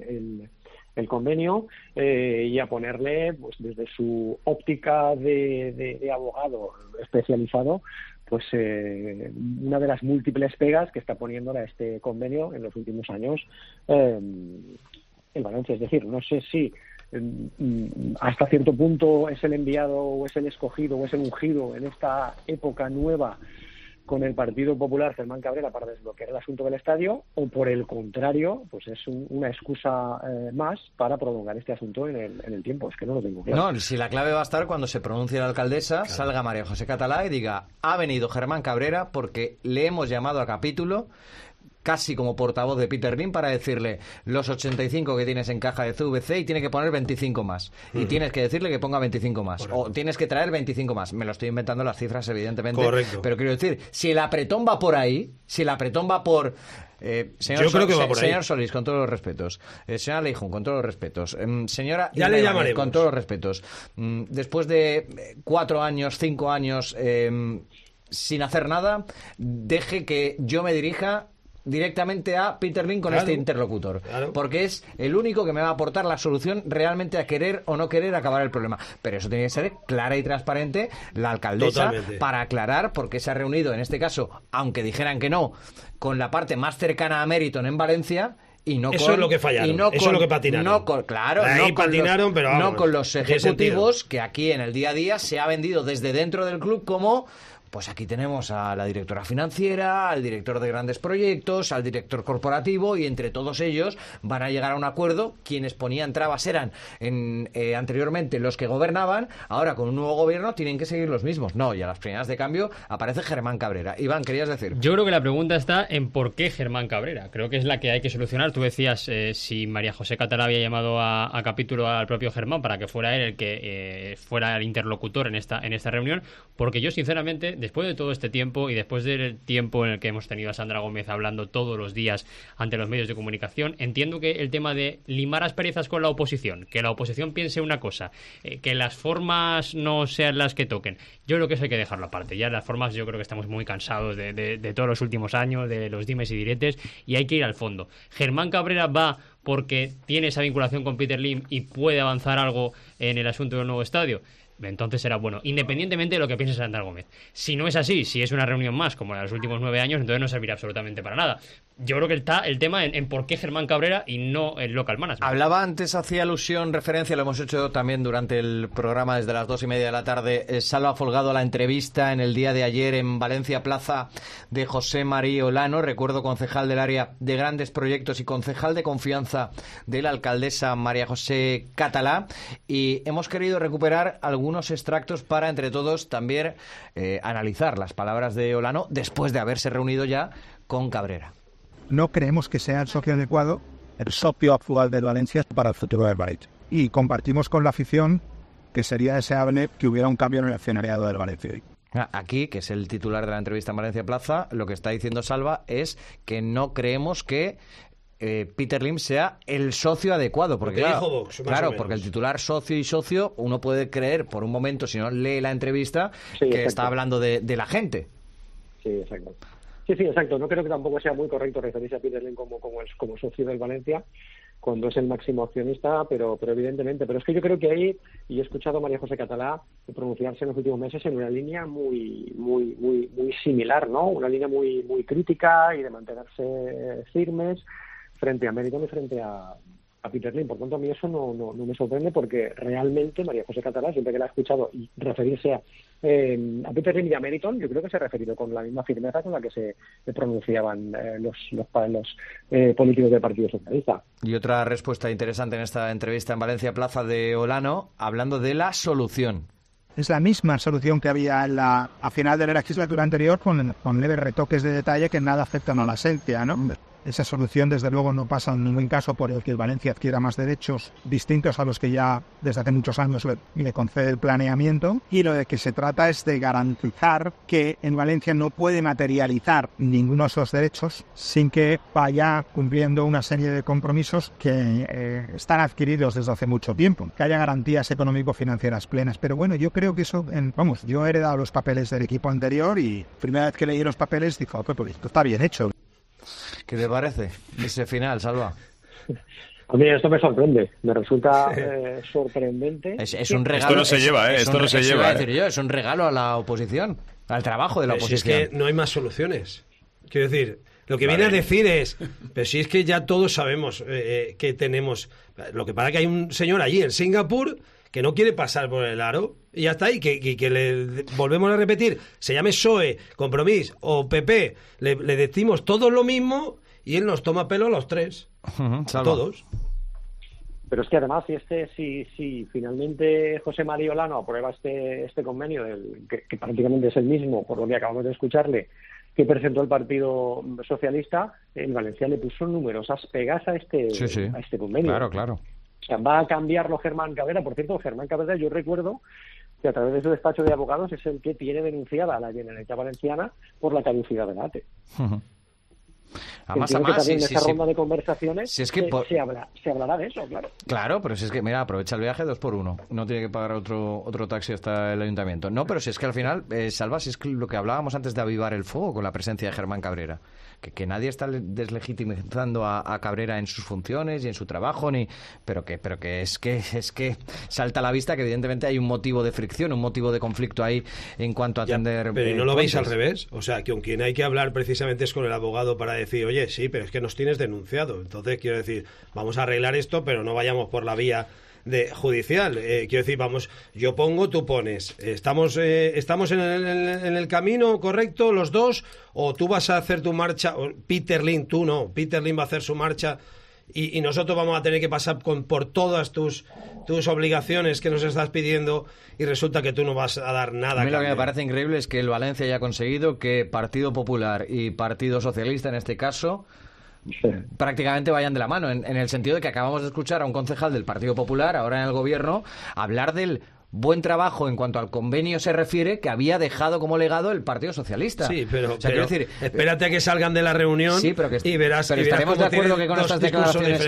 el convenio y a ponerle, pues desde su óptica de abogado especializado, pues una de las múltiples pegas que está poniéndole a este convenio en los últimos años en Valencia. Es decir, no sé si hasta cierto punto es el enviado o es el escogido o es el ungido en esta época nueva con el Partido Popular, Germán Cabrera, para desbloquear el asunto del estadio, o por el contrario, pues es una excusa más para prolongar este asunto en el tiempo. Es que no lo tengo claro. No, si la clave va a estar cuando se pronuncie la alcaldesa, salga María José Catalá y diga, ha venido Germán Cabrera porque le hemos llamado a capítulo, casi como portavoz de Peter Lim, para decirle los 85 que tienes en caja de CVC y tiene que poner 25 más. Y tienes que decirle que ponga 25 más. Correcto. O tienes que traer 25 más. Me lo estoy inventando las cifras, evidentemente. Correcto. Pero quiero decir, si el apretón va por ahí, si el apretón va por... Yo creo que va por ahí. Señor Solís, con todos los respetos. Señora Leijun, con todos los respetos. Señora ya le llamaremos. Con todos los respetos. Después de 4 años, 5 años sin hacer nada, deje que yo me dirija directamente a Peter Lim con este interlocutor, porque es el único que me va a aportar la solución realmente a querer o no querer acabar el problema. Pero eso tiene que ser clara y transparente la alcaldesa. Totalmente. Para aclarar por qué se ha reunido, en este caso, aunque dijeran que no, con la parte más cercana a Meriton en Valencia. Y no eso es lo que fallaron, eso es lo que patinaron. No con los ejecutivos, que aquí en el día a día se ha vendido desde dentro del club como pues aquí tenemos a la directora financiera, al director de grandes proyectos, al director corporativo, y entre todos ellos van a llegar a un acuerdo. Quienes ponían trabas eran anteriormente los que gobernaban, ahora con un nuevo gobierno tienen que seguir los mismos. No, y a las primeras de cambio aparece Germán Cabrera. Iván, ¿querías decir? Yo creo que la pregunta está en por qué Germán Cabrera. Creo que es la que hay que solucionar. Tú decías si María José Catalá había llamado a capítulo al propio Germán para que fuera él el que fuera el interlocutor en esta reunión, porque yo sinceramente, después de todo este tiempo y después del tiempo en el que hemos tenido a Sandra Gómez hablando todos los días ante los medios de comunicación, entiendo que el tema de limar asperezas con la oposición, que la oposición piense una cosa, que las formas no sean las que toquen, yo creo que eso hay que dejarlo aparte. Ya las formas, yo creo que estamos muy cansados de todos los últimos años, de los dimes y diretes, y hay que ir al fondo. Germán Cabrera va porque tiene esa vinculación con Peter Lim y puede avanzar algo en el asunto del nuevo estadio. Entonces será bueno, independientemente de lo que piense Sandra Gómez. Si no es así, si es una reunión más como en los últimos 9 años, entonces no servirá absolutamente para nada. Yo creo que está el tema en por qué Germán Cabrera y no el local management. Hablaba antes, hacía alusión, referencia, lo hemos hecho también durante el programa desde las 2:30 de la tarde, Salva Folgado, a la entrevista en el día de ayer en Valencia Plaza de José María Olano, recuerdo concejal del área de grandes proyectos y concejal de confianza de la alcaldesa María José Catalá, y hemos querido recuperar algunos extractos para entre todos también analizar las palabras de Olano después de haberse reunido ya con Cabrera. No creemos que sea el socio adecuado, el socio actual del Valencia para el futuro del Valencia. Y compartimos con la afición que sería deseable que hubiera un cambio en el accionariado del Valencia. Aquí, que es el titular de la entrevista en Valencia Plaza, lo que está diciendo Salva es que no creemos que Peter Lim sea el socio adecuado, porque claro, porque el titular socio y socio, uno puede creer por un momento, si no lee la entrevista, que está hablando de la gente. Sí, exacto. Sí, exacto. No creo que tampoco sea muy correcto referirse a Peter Lim como socio del Valencia cuando es el máximo accionista, pero evidentemente. Pero es que yo creo que ahí, y he escuchado a María José Catalá pronunciarse en los últimos meses en una línea muy similar, ¿no? Una línea muy crítica y de mantenerse firmes frente a Meriton y frente a Peter Lim. Por tanto, a mí eso no me sorprende, porque realmente María José Catalá, siempre que la he escuchado y referirse a Peter Lim y a Meriton, yo creo que se ha referido con la misma firmeza con la que se pronunciaban los políticos del Partido Socialista. Y otra respuesta interesante en esta entrevista en Valencia Plaza de Olano, hablando de la solución. Es la misma solución que había a final de la legislatura anterior, con leves retoques de detalle que nada afectan a la esencia, ¿no? Esa solución, desde luego, no pasa en ningún caso por el que el Valencia adquiera más derechos distintos a los que ya desde hace muchos años le concede el planeamiento. Y lo de que se trata es de garantizar que en Valencia no puede materializar ninguno de esos derechos sin que vaya cumpliendo una serie de compromisos que están adquiridos desde hace mucho tiempo. Que haya garantías económico-financieras plenas. Pero bueno, yo creo que eso... yo he heredado los papeles del equipo anterior y primera vez que leí los papeles digo, pues esto está bien hecho. ¿Qué te parece ese final, Salva? A mí esto me sorprende, me resulta sorprendente. Es un regalo. Esto no se lleva, esto no se lleva. Es un regalo a la oposición, al trabajo de la oposición. Si es que no hay más soluciones. Quiero decir, lo que viene a decir es, pero si es que ya todos sabemos que tenemos... Lo que pasa es que hay un señor allí en Singapur que no quiere pasar por el aro y ya está ahí, que le volvemos a repetir, se llame PSOE, Compromís o PP, le decimos todos lo mismo y él nos toma pelo a los tres, todos. Pero es que además, si finalmente José María Olano aprueba este convenio, que prácticamente es el mismo, por lo que acabamos de escucharle, que presentó el Partido Socialista, en Valencia le puso numerosas pegas a este convenio. Claro. O sea, va a cambiarlo Germán Cabrera. Por cierto, Germán Cabrera, yo recuerdo que a través de su despacho de abogados es el que tiene denunciada a la Generalitat Valenciana por la caducidad del ATE. Además, que también en esa ronda de conversaciones se hablará de eso, claro. Claro, pero si es que, mira, aprovecha el viaje 2 por 1. No tiene que pagar otro taxi hasta el ayuntamiento. No, pero si es que al final, Salva, si es que lo que hablábamos antes de avivar el fuego con la presencia de Germán Cabrera, que nadie está deslegitimizando a Cabrera en sus funciones y en su trabajo, pero que es que salta a la vista que evidentemente hay un motivo de fricción, un motivo de conflicto ahí en cuanto a atender... Pero ¿no lo veis al revés? O sea, que con quien hay que hablar precisamente es con el abogado para decir, oye, sí, pero es que nos tienes denunciado. Entonces, quiero decir, vamos a arreglar esto, pero no vayamos por la vía judicial. Quiero decir, vamos, yo pongo, tú pones. ¿Estamos en el camino correcto los dos? ¿O tú vas a hacer tu marcha? Peter Lim, tú no. Peter Lim va a hacer su marcha y nosotros vamos a tener que pasar por todas tus obligaciones que nos estás pidiendo y resulta que tú no vas a dar nada. A mí lo que me parece increíble es que el Valencia haya conseguido que Partido Popular y Partido Socialista, en este caso, prácticamente vayan de la mano, en el sentido de que acabamos de escuchar a un concejal del Partido Popular, ahora en el gobierno, hablar del buen trabajo en cuanto al convenio se refiere que había dejado como legado el Partido Socialista. Sí, pero, o sea, quiero decir, espérate a que salgan de la reunión y verás. Pero estaremos de acuerdo que con estas declaraciones,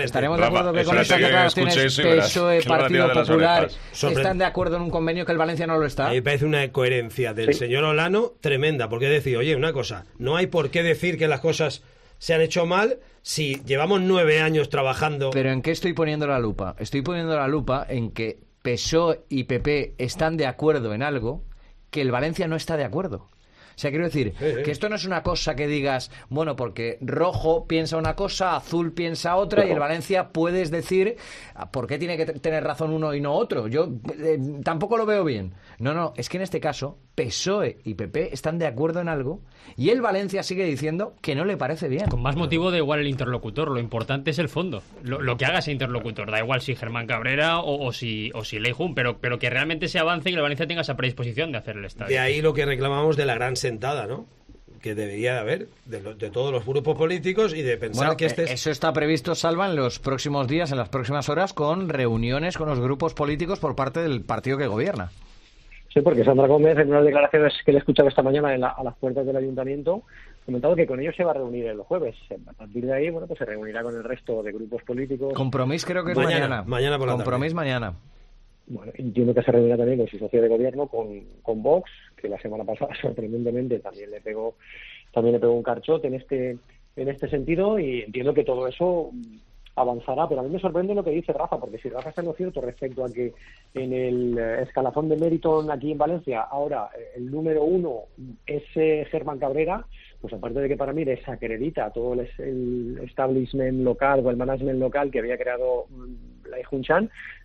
PSOE, Partido Popular, están de acuerdo en un convenio que el Valencia no lo está. A mí me parece una coherencia del señor Olano tremenda, porque decir, oye, una cosa, no hay por qué decir que las cosas se han hecho mal si llevamos 9 años trabajando. Pero ¿en qué estoy poniendo la lupa? Estoy poniendo la lupa en que PSOE y PP están de acuerdo en algo que el Valencia no está de acuerdo. O sea, quiero decir que esto no es una cosa que digas, bueno, porque rojo piensa una cosa, azul piensa otra, y el Valencia puedes decir por qué tiene que tener razón uno y no otro. Yo tampoco lo veo bien. No, es que en este caso PSOE y PP están de acuerdo en algo y el Valencia sigue diciendo que no le parece bien. Con más motivo da igual el interlocutor, lo importante es el fondo. Lo que haga ese interlocutor, da igual si Germán Cabrera o si Leijun, pero que realmente se avance y que el Valencia tenga esa predisposición de hacer el estadio. De ahí lo que reclamamos de la gran sentada, ¿no? Que debería de haber de todos los grupos políticos y de pensar que eso está previsto, Salva, en los próximos días, en las próximas horas, con reuniones con los grupos políticos por parte del partido que gobierna. Sí, porque Sandra Gómez, en unas declaraciones que le he escuchado esta mañana a las puertas del ayuntamiento, ha comentado que con ellos se va a reunir el jueves. A partir de ahí, bueno, pues se reunirá con el resto de grupos políticos. Compromís creo que es mañana. Mañana por la tarde. Compromiso mañana. Bueno, entiendo que se reunirá también con su socio de gobierno, con Vox, que la semana pasada, sorprendentemente, también le pegó un carchote en este sentido, y entiendo que todo eso avanzará, pero a mí me sorprende lo que dice Rafa, porque si Rafa está en lo cierto respecto a que en el escalafón de Meriton aquí en Valencia ahora el número 1 es Germán Cabrera, pues aparte de que para mí desacredita todo el establishment local o el management local que había creado Leijun Chan,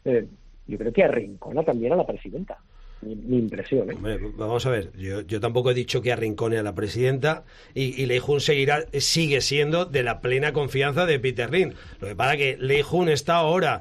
yo creo que arrincona también a la presidenta. Mi impresión, ¿eh? Hombre, vamos a ver, yo tampoco he dicho que arrincone a la presidenta y Leijun sigue siendo de la plena confianza de Peter Lim. Lo que pasa es que Leijun está ahora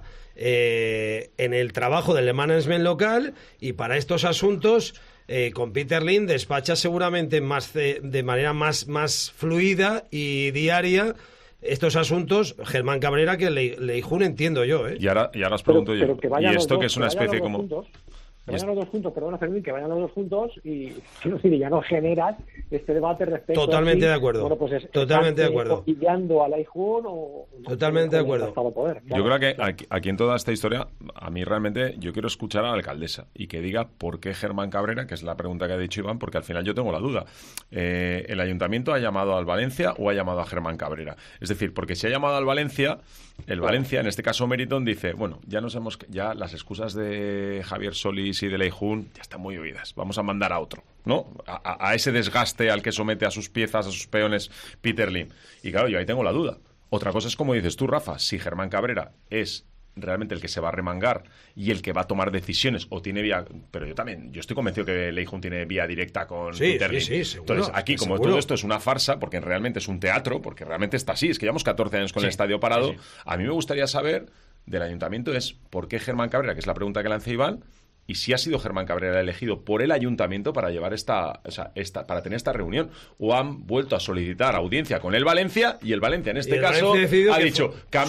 en el trabajo del management local y para estos asuntos con Peter Lim despacha seguramente de manera más fluida y diaria estos asuntos Germán Cabrera que Leijun, entiendo yo, ¿eh? Y ahora os pregunto yo, ¿y esto que es una especie como...? Que vayan los dos juntos, perdona Fermín, que vayan los dos juntos y ya no generas este debate respecto totalmente a de acuerdo. Bueno, pues totalmente de acuerdo. Pillando a Leijun o totalmente de acuerdo. Poder, claro. Yo creo que aquí en toda esta historia, a mí realmente yo quiero escuchar a la alcaldesa y que diga por qué Germán Cabrera, que es la pregunta que ha dicho Iván, porque al final yo tengo la duda. ¿El ayuntamiento ha llamado al Valencia o ha llamado a Germán Cabrera? Es decir, porque si ha llamado al Valencia, el Valencia, en este caso Meriton, dice, bueno, ya las excusas de Javier Solís y de Leijun ya están muy oídas, vamos a mandar a otro, ¿no? A ese desgaste al que somete a sus piezas, a sus peones Peter Lim. Y claro, yo ahí tengo la duda. Otra cosa es como dices tú, Rafa, si Germán Cabrera es realmente el que se va a remangar y el que va a tomar decisiones o tiene vía, pero yo estoy convencido que Leijun tiene vía directa con Peter Lim. Sí, seguro. Entonces aquí como todo esto es una farsa, porque realmente es un teatro, porque realmente está así, es que llevamos 14 años con el estadio parado, a mí me gustaría saber del ayuntamiento es por qué Germán Cabrera, que es la pregunta que lanza Iván, y si ha sido Germán Cabrera elegido por el ayuntamiento para llevar para tener esta reunión, o han vuelto a solicitar audiencia con el Valencia y el Valencia en este caso ha dicho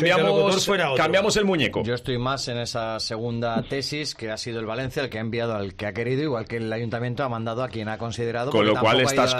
cambiamos el muñeco. Yo estoy más en esa segunda tesis, que ha sido el Valencia el que ha enviado al que ha querido, igual que el ayuntamiento ha mandado a quien ha considerado. Con lo cual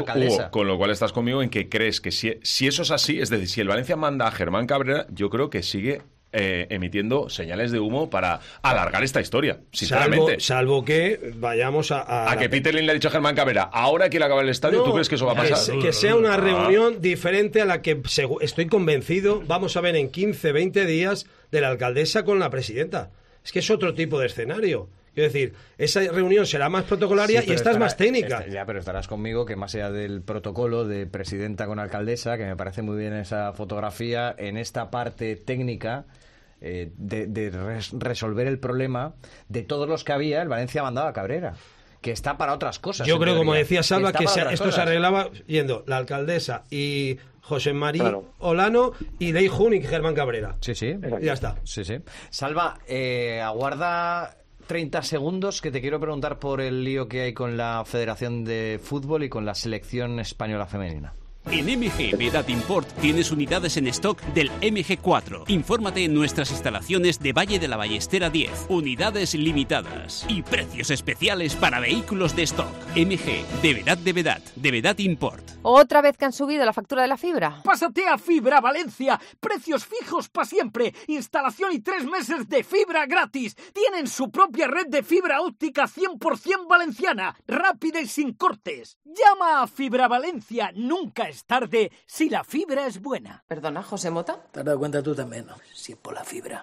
estás conmigo en que crees que si eso es así, es decir, si el Valencia manda a Germán Cabrera, yo creo que sigue emitiendo señales de humo para alargar esta historia, sinceramente. Salvo que vayamos a que Peter Lim le ha dicho a Germán Cabrera, ahora quiere acabar el estadio, ¿tú crees que eso va a pasar? Que sea una reunión diferente a la que estoy convencido vamos a ver en 15, 20 días de la alcaldesa con la presidenta. Es que es otro tipo de escenario. Quiero decir, esa reunión será más protocolaria y esta es más técnica. Pero estarás conmigo que más allá del protocolo de presidenta con alcaldesa, que me parece muy bien esa fotografía, en esta parte técnica resolver el problema de todos los que había. El Valencia mandaba a Cabrera, que está para otras cosas. Yo creo, como decía Salva, que esto se arreglaba yendo la alcaldesa y José María Olano y Dei Jun y Germán Cabrera. Sí. Y ya está. Sí. Salva, aguarda 30 segundos, que te quiero preguntar por el lío que hay con la Federación de Fútbol y con la selección española femenina. En MG Vedad Import tienes unidades en stock del MG4. Infórmate en nuestras instalaciones de Valle de la Ballestera 10. Unidades limitadas y precios especiales para vehículos de stock. MG de Vedad Import. ¿Otra vez que han subido la factura de la fibra? Pásate a Fibra Valencia. Precios fijos para siempre. Instalación y 3 meses de fibra gratis. Tienen su propia red de fibra óptica 100% valenciana. Rápida y sin cortes. Llama a Fibra Valencia. Nunca es tarde si la fibra es buena. Perdona, José Mota. ¿Te has dado cuenta tú también, no? Si es por la fibra.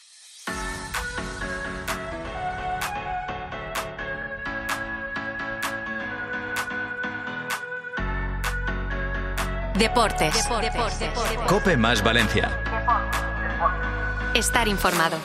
Deportes. Cope más Valencia. Estar informado.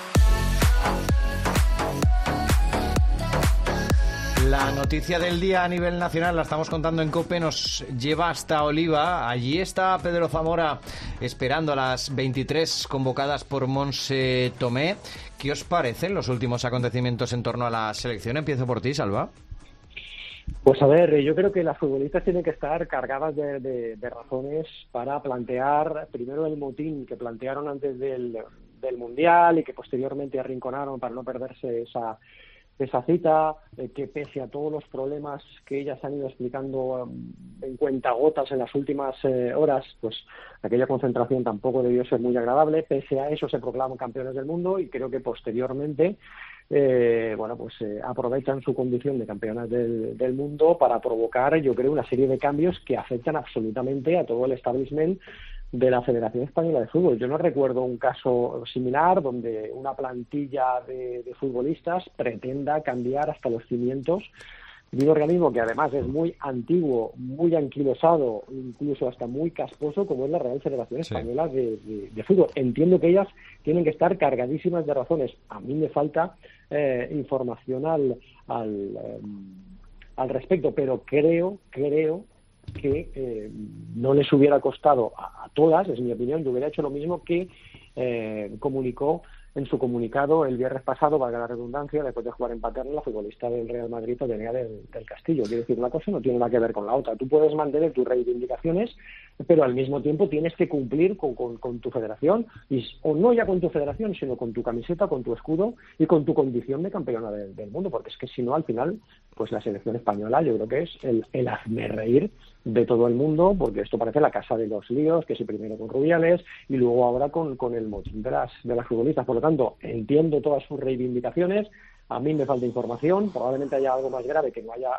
La noticia del día a nivel nacional la estamos contando en COPE, nos lleva hasta Oliva. Allí está Pedro Zamora esperando a las 23 convocadas por Montse Tomé. ¿Qué os parecen los últimos acontecimientos en torno a la selección? Empiezo por ti, Salva. Pues a ver, yo creo que las futbolistas tienen que estar cargadas de razones para plantear primero el motín que plantearon antes del Mundial y que posteriormente arrinconaron para no perderse esa cita, que pese a todos los problemas que ellas han ido explicando en cuentagotas en las últimas horas, pues aquella concentración tampoco debió ser muy agradable. Pese a eso se proclaman campeones del mundo y creo que posteriormente aprovechan su condición de campeonas del mundo para provocar, yo creo, una serie de cambios que afectan absolutamente a todo el establishment de la Federación Española de Fútbol. Yo no recuerdo un caso similar donde una plantilla de futbolistas pretenda cambiar hasta los cimientos de un organismo que además es muy antiguo, muy anquilosado, incluso hasta muy casposo, como es la Real Federación Española de Fútbol. Entiendo que ellas tienen que estar cargadísimas de razones. A mí me falta información al respecto, pero creo que no les hubiera costado a todas, es mi opinión, yo hubiera hecho lo mismo que comunicó en su comunicado el viernes pasado, valga la redundancia, después de jugar en Paterna, la futbolista del Real Madrid, Otenea del Castillo. Quiero decir, una cosa no tiene nada que ver con la otra. Tú puedes mantener tus reivindicaciones, pero al mismo tiempo tienes que cumplir con tu federación, o no ya con tu federación, sino con tu camiseta, con tu escudo y con tu condición de campeona del mundo, porque es que si no, al final, pues la selección española yo creo que es el hazmerreír de todo el mundo, porque esto parece la casa de los líos, que si primero con Rubiales y luego ahora con el motín de las futbolistas. Por lo tanto, entiendo todas sus reivindicaciones, a mí me falta información, probablemente haya algo más grave que no haya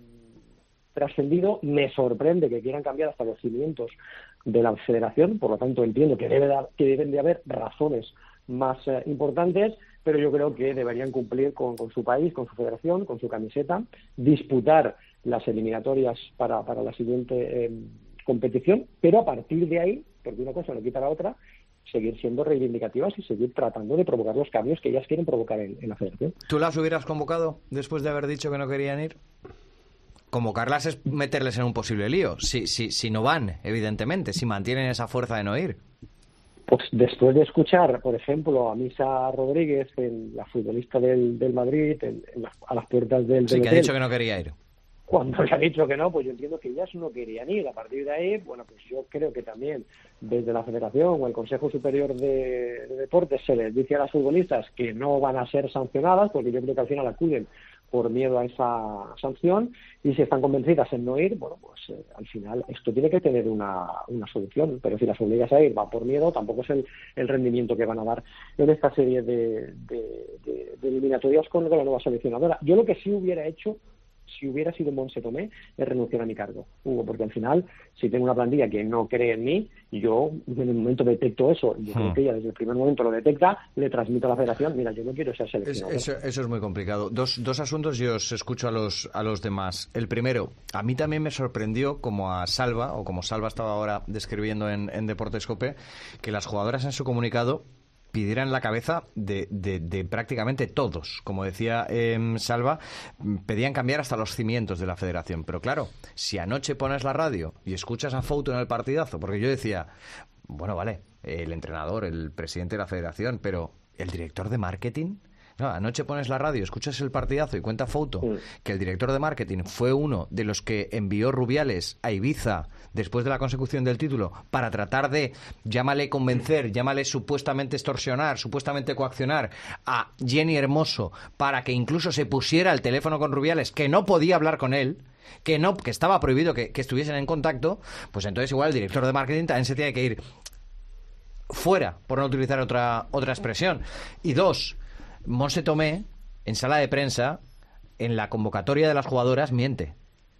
trascendido. Me sorprende que quieran cambiar hasta los cimientos de la federación, por lo tanto entiendo que deben de haber razones más importantes, pero yo creo que deberían cumplir con su país, con su federación, con su camiseta, disputar las eliminatorias para la siguiente competición, pero a partir de ahí, porque una cosa no quita la otra, seguir siendo reivindicativas y seguir tratando de provocar los cambios que ellas quieren provocar en la federación. ¿Tú las hubieras convocado después de haber dicho que no querían ir? Convocarlas es meterles en un posible lío, si no van, evidentemente, si mantienen esa fuerza de no ir. Pues después de escuchar, por ejemplo, a Misa Rodríguez, la futbolista del Madrid, a las puertas del Sí, que hotel, ha dicho que no quería ir. Cuando le ha dicho que no, pues yo entiendo que ellas no querían ir. A partir de ahí, bueno, pues yo creo que también desde la Federación o el Consejo Superior de Deportes se les dice a las futbolistas que no van a ser sancionadas, porque yo creo que al final acuden por miedo a esa sanción, y si están convencidas en no ir, bueno, pues al final esto tiene que tener una solución, pero si las obligas a ir, va por miedo, tampoco es el rendimiento que van a dar en esta serie de eliminatorias con la nueva seleccionadora. Yo lo que sí hubiera hecho, si hubiera sido Montse Tomé, es renunciar a mi cargo, Hugo, porque al final, si tengo una plantilla que no cree en mí, yo en el momento detecto eso, yo creo que ella desde el primer momento lo detecta, le transmito a la federación, mira, yo no quiero ser seleccionador. Eso es muy complicado. Dos asuntos y os escucho a los demás. El primero, a mí también me sorprendió, como a Salva, o como Salva estaba ahora describiendo en Deportes COPE, que las jugadoras en su comunicado pidieran la cabeza de prácticamente todos. Como decía Salva, pedían cambiar hasta los cimientos de la federación. Pero claro, si anoche pones la radio y escuchas a Fouto en el partidazo, porque yo decía, bueno, vale, el entrenador, el presidente de la federación, pero ¿el director de marketing? No, anoche pones la radio, escuchas el partidazo y cuenta Fouto que el director de marketing fue uno de los que envió Rubiales a Ibiza después de la consecución del título para tratar de, llámale convencer, llámale supuestamente extorsionar, supuestamente coaccionar a Jenny Hermoso para que incluso se pusiera al teléfono con Rubiales, que no podía hablar con él, que estaba prohibido que estuviesen en contacto. Pues entonces igual el director de marketing también se tiene que ir fuera, por no utilizar otra expresión. Y dos, Monse Tomé, en sala de prensa, en la convocatoria de las jugadoras, miente.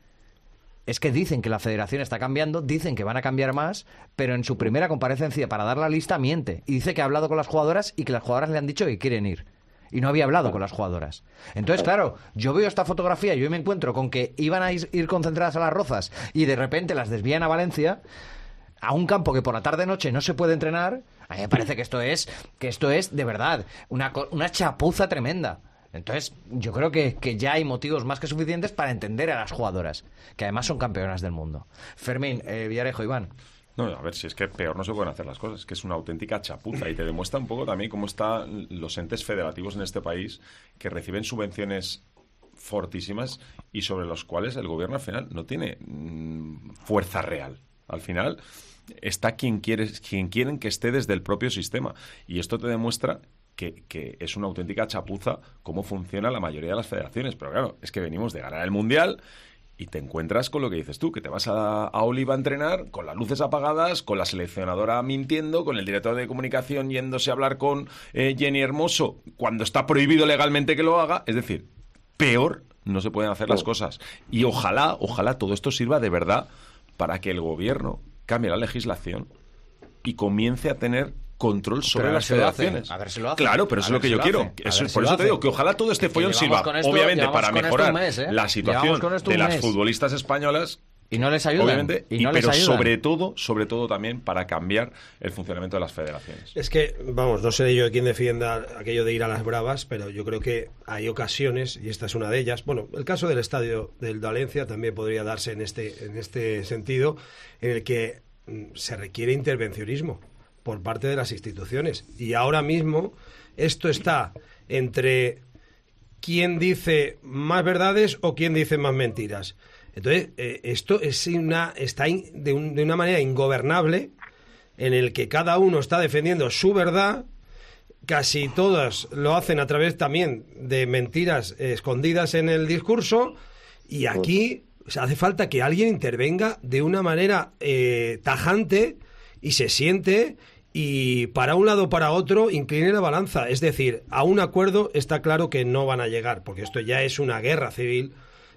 Es que dicen que la federación está cambiando, dicen que van a cambiar más, pero en su primera comparecencia para dar la lista miente. Y dice que ha hablado con las jugadoras y que las jugadoras le han dicho que quieren ir. Y no había hablado con las jugadoras. Entonces, claro, yo veo esta fotografía y yo me encuentro con que iban a ir concentradas a Las Rozas y de repente las desvían a Valencia, a un campo que por la tarde-noche no se puede entrenar. A mí me parece que esto es de verdad una chapuza tremenda. Entonces, yo creo que ya hay motivos más que suficientes para entender a las jugadoras, que además son campeonas del mundo. Fermín, Villarejo, Iván. No, a ver, si es que peor no se pueden hacer las cosas, es que es una auténtica chapuza y te demuestra un poco también cómo están los entes federativos en este país que reciben subvenciones fortísimas y sobre los cuales el gobierno al final no tiene fuerza real. Al final está quien quieren que esté desde el propio sistema. Y esto te demuestra que es una auténtica chapuza cómo funciona la mayoría de las federaciones. Pero claro, es que venimos de ganar el Mundial y te encuentras con lo que dices tú, que te vas a Oliva a entrenar con las luces apagadas, con la seleccionadora mintiendo, con el director de comunicación yéndose a hablar con Jenny Hermoso cuando está prohibido legalmente que lo haga. Es decir, peor no se pueden hacer las cosas. Y ojalá todo esto sirva de verdad para que el gobierno cambie la legislación y comience a tener control sobre las federaciones. A ver si lo hace. Claro, pero eso es lo que yo quiero. Por eso te digo que ojalá todo este follón sirva, obviamente, para mejorar la situación de las futbolistas españolas. Y no les ayudan. Obviamente, pero sobre todo también para cambiar el funcionamiento de las federaciones. Es que, vamos, no sé yo quién defienda aquello de ir a las bravas, pero yo creo que hay ocasiones, y esta es una de ellas. Bueno, el caso del estadio del Valencia también podría darse en este sentido, en el que se requiere intervencionismo por parte de las instituciones. Y ahora mismo esto está entre quién dice más verdades o quién dice más mentiras. Entonces, esto está de una manera ingobernable, en el que cada uno está defendiendo su verdad. Casi todas lo hacen a través también de mentiras escondidas en el discurso, y aquí hace falta que alguien intervenga de una manera tajante y se siente y para un lado o para otro incline la balanza. Es decir, a un acuerdo está claro que no van a llegar, porque esto ya es una guerra civil.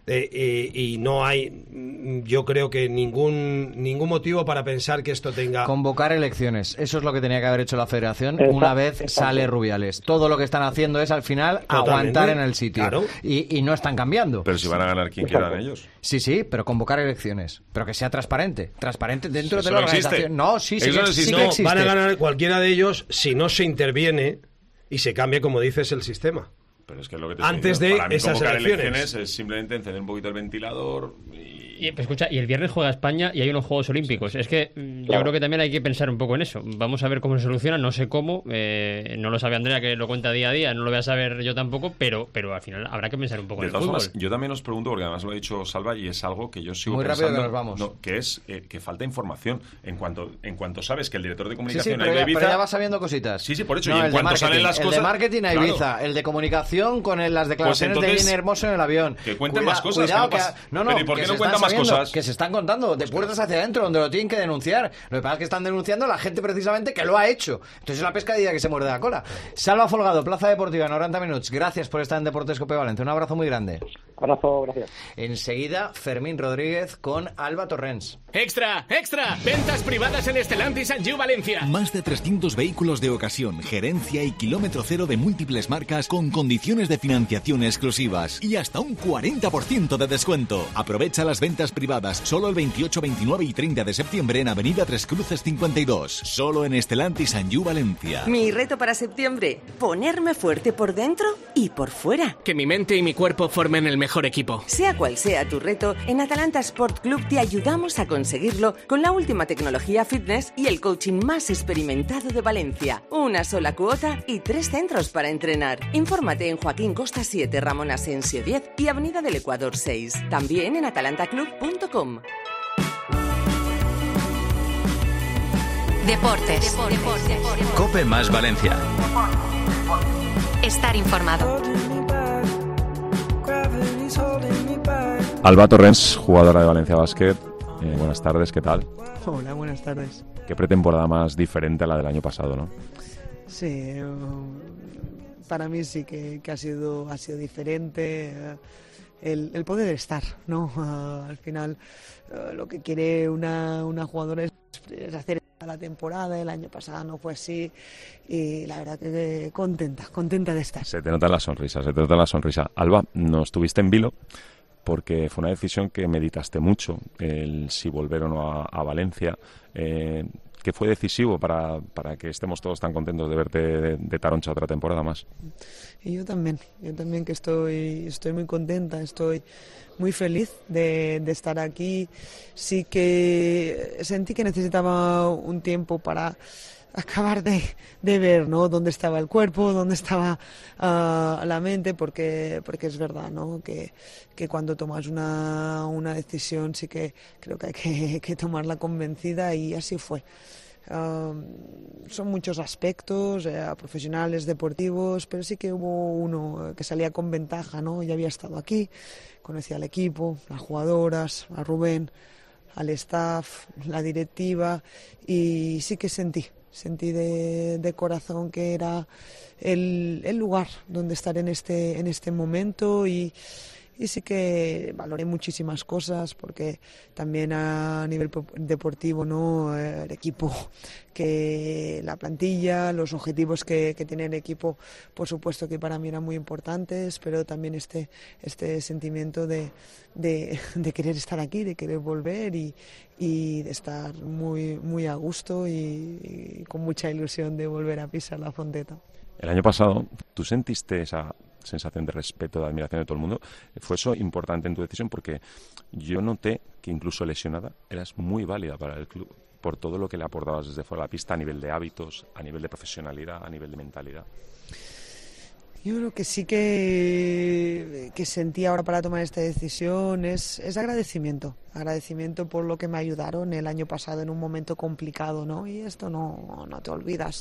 Y no hay, yo creo que ningún motivo para pensar que esto tenga... Convocar elecciones, eso es lo que tenía que haber hecho la federación una vez sale Rubiales. Todo lo que están haciendo es al final aguantar en el sitio. Claro. Y no están cambiando. Pero si van a ganar quien quieran ellos. Sí, pero convocar elecciones. Pero que sea transparente dentro de la organización. No, sí que existe. Van a ganar cualquiera de ellos si no se interviene y se cambia, como dices, el sistema. Pero es que lo que te antes de para mí esas elecciones es simplemente encender un poquito el ventilador y escucha, y el viernes juega España y hay unos Juegos Olímpicos. Es que yo creo que también hay que pensar un poco en eso. Vamos a ver cómo se soluciona, no sé cómo, no lo sabe Andrea, que lo cuenta día a día, no lo voy a saber yo tampoco, pero al final habrá que pensar un poco en el fútbol. Formas, yo también os pregunto, porque además lo ha dicho Salva y es algo que yo sigo muy pensando. Rápido que nos vamos. No, que es que falta información. En cuanto sabes que el director de comunicación pero ha ido a Ibiza... pero ya vas sabiendo cositas. Sí, por eso. No, y en cuanto salen las cosas... El de marketing a Ibiza, el de comunicación con las declaraciones de Jenny Hermoso en el avión. Que cuenten más cosas. Pero ¿y por qué no cuentan más cosas? Que se están contando de puertas hacia adentro, donde lo tienen que denunciar. Lo que pasa es que están denunciando a la gente precisamente que lo ha hecho. Entonces es la pescadilla que se muerde la cola. Salva Folgado, Plaza Deportiva, 90 minutos. Gracias por estar en Deportes Cope Valencia. Un abrazo muy grande. Abrazo, gracias. Enseguida, Fermín Rodríguez con Alba Torrens. ¡Extra! ¡Extra! Ventas privadas en Stellantis and You Valencia. Más de 300 vehículos de ocasión, gerencia y kilómetro cero de múltiples marcas con condiciones de financiación exclusivas y hasta un 40% de descuento. Aprovecha las ventas privadas solo el 28, 29 y 30 de septiembre en Avenida Tres Cruces 52, solo en Stellantis Sanyu Valencia. Mi reto para septiembre, ponerme fuerte por dentro y por fuera. Que mi mente y mi cuerpo formen el mejor equipo. Sea cual sea tu reto, en Atalanta Sport Club te ayudamos a conseguirlo con la última tecnología fitness y el coaching más experimentado de Valencia. Una sola cuota y 3 centros para entrenar. Infórmate en Joaquín Costa 7, Ramón Asensio 10 y Avenida del Ecuador 6. También en atalantaclub.com. Deportes. Cope más Valencia. Estar informado. Alba Torrens, jugadora de Valencia Basket. Buenas tardes, ¿qué tal? Hola, buenas tardes. Qué pretemporada más diferente a la del año pasado, ¿no? Sí, para mí sí que ha sido diferente. El poder estar, ¿no? Al final lo que quiere una jugadora es hacer la temporada. El año pasado no fue así y la verdad que contenta de estar. Se te nota la sonrisa. Alba, no estuviste en vilo porque fue una decisión que meditaste mucho, el si volver o no a Valencia. ¿Qué fue decisivo para que estemos todos tan contentos de verte de Taroncha otra temporada más? Y yo también que estoy muy contenta, estoy muy feliz de estar aquí. Sí que sentí que necesitaba un tiempo para acabar de ver, ¿no?, dónde estaba el cuerpo, dónde estaba la mente, porque es verdad, ¿no?, que cuando tomas una decisión sí que creo que hay que tomarla convencida, y así fue. Son muchos aspectos profesionales, deportivos, pero sí que hubo uno que salía con ventaja, ¿no? Ya había estado aquí, conocía al equipo, las jugadoras, a Rubén, al staff, la directiva, y sí que sentí de corazón que era el lugar donde estar en este momento, y sí que valoré muchísimas cosas, porque también a nivel deportivo, ¿no?, el equipo, que la plantilla, los objetivos que tiene el equipo, por supuesto que para mí eran muy importantes, pero también este sentimiento de querer estar aquí, de querer volver y de estar muy a gusto y con mucha ilusión de volver a pisar la Fonteta. El año pasado, ¿tú sentiste esa sensación de respeto, de admiración de todo el mundo? ¿Fue eso importante en tu decisión? Porque yo noté que incluso lesionada eras muy válida para el club por todo lo que le aportabas desde fuera de la pista, a nivel de hábitos, a nivel de profesionalidad, a nivel de mentalidad. Yo lo que sí que sentí ahora para tomar esta decisión es agradecimiento por lo que me ayudaron el año pasado en un momento complicado, ¿no? Y esto no te olvidas.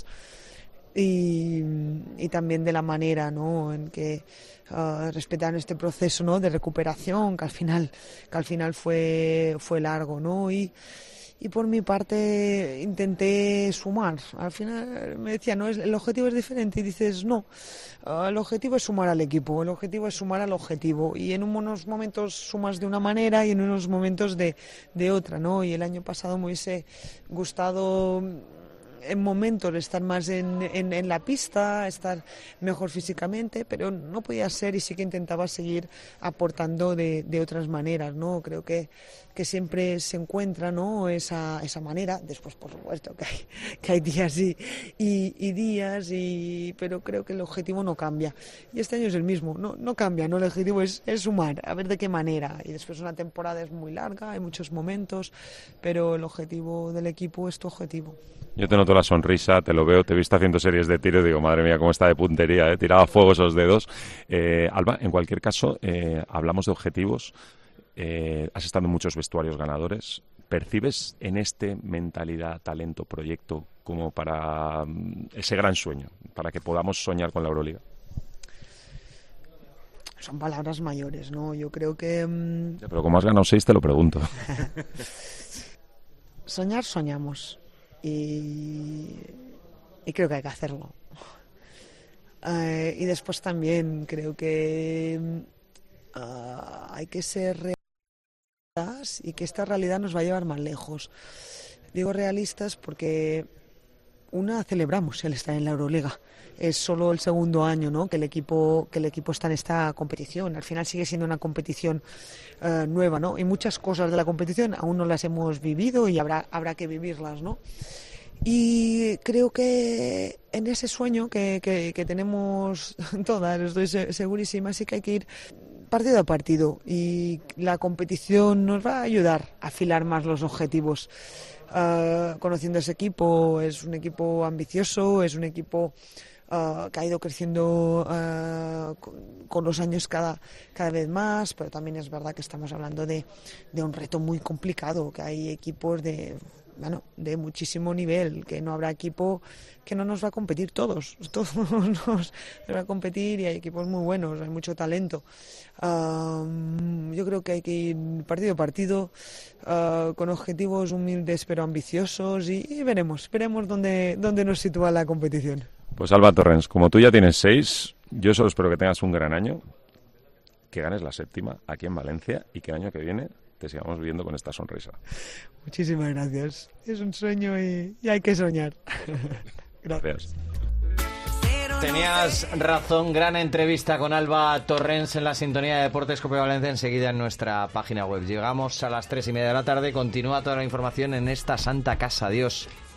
Y también de la manera, ¿no?, en que respetaron este proceso, ¿no?, de recuperación, que al final fue largo, ¿no? Y por mi parte intenté sumar. Al final me decía, no, el objetivo es diferente, y dices, no, el objetivo es sumar al equipo, el objetivo es sumar al objetivo, y en unos momentos sumas de una manera y en unos momentos de otra, ¿no? Y el año pasado me hubiese gustado en momentos estar más en la pista, estar mejor físicamente, pero no podía ser, y sí que intentaba seguir aportando de otras maneras, ¿no? Creo que siempre se encuentra, ¿no?, esa manera. Después, por supuesto, que hay días y días, pero creo que el objetivo no cambia. Y este año es el mismo, no cambia, ¿no? El objetivo es sumar, a ver de qué manera. Y después una temporada es muy larga, hay muchos momentos, pero el objetivo del equipo es tu objetivo. Yo te noto la sonrisa, te lo veo, te he visto haciendo series de tiro y digo, madre mía, cómo está de puntería, tiraba a fuego esos dedos. Alba, en cualquier caso, hablamos de objetivos, has estado en muchos vestuarios ganadores. ¿Percibes en mentalidad, talento, proyecto como para ese gran sueño, para que podamos soñar con la Euroliga? Son palabras mayores, ¿no? Yo creo que... Pero como has ganado 6, te lo pregunto. Soñamos. Y creo que hay que hacerlo. Y después también creo que hay que ser realistas, y que esta realidad nos va a llevar más lejos. Digo realistas porque una, celebramos el estar en la Euroliga. Es solo el segundo año, ¿no?, que el equipo está en esta competición. Al final sigue siendo una competición nueva, ¿no? Y muchas cosas de la competición aún no las hemos vivido y habrá que vivirlas, ¿no? Y creo que en ese sueño que tenemos todas, estoy segurísima, sí que hay que ir partido a partido, y la competición nos va a ayudar a afilar más los objetivos. Conociendo ese equipo, es un equipo ambicioso, es un equipo que ha ido creciendo con los años cada vez más, pero también es verdad que estamos hablando de un reto muy complicado, que hay equipos de muchísimo nivel, que no habrá equipo que no nos va a competir, todos nos va a competir, y hay equipos muy buenos, hay mucho talento. Yo creo que hay que ir partido a partido, con objetivos humildes pero ambiciosos, y veremos dónde nos sitúa la competición. Pues Alba Torrens, como tú ya tienes 6, yo solo espero que tengas un gran año, que ganes la 7ª aquí en Valencia, y que el año que viene te sigamos viendo con esta sonrisa. Muchísimas gracias. Es un sueño y hay que soñar. Gracias. Tenías razón, gran entrevista con Alba Torrens en la sintonía de Deportes Cope Valencia, enseguida en nuestra página web. Llegamos a las 3:30 de la tarde, continúa toda la información en esta santa casa. Adiós.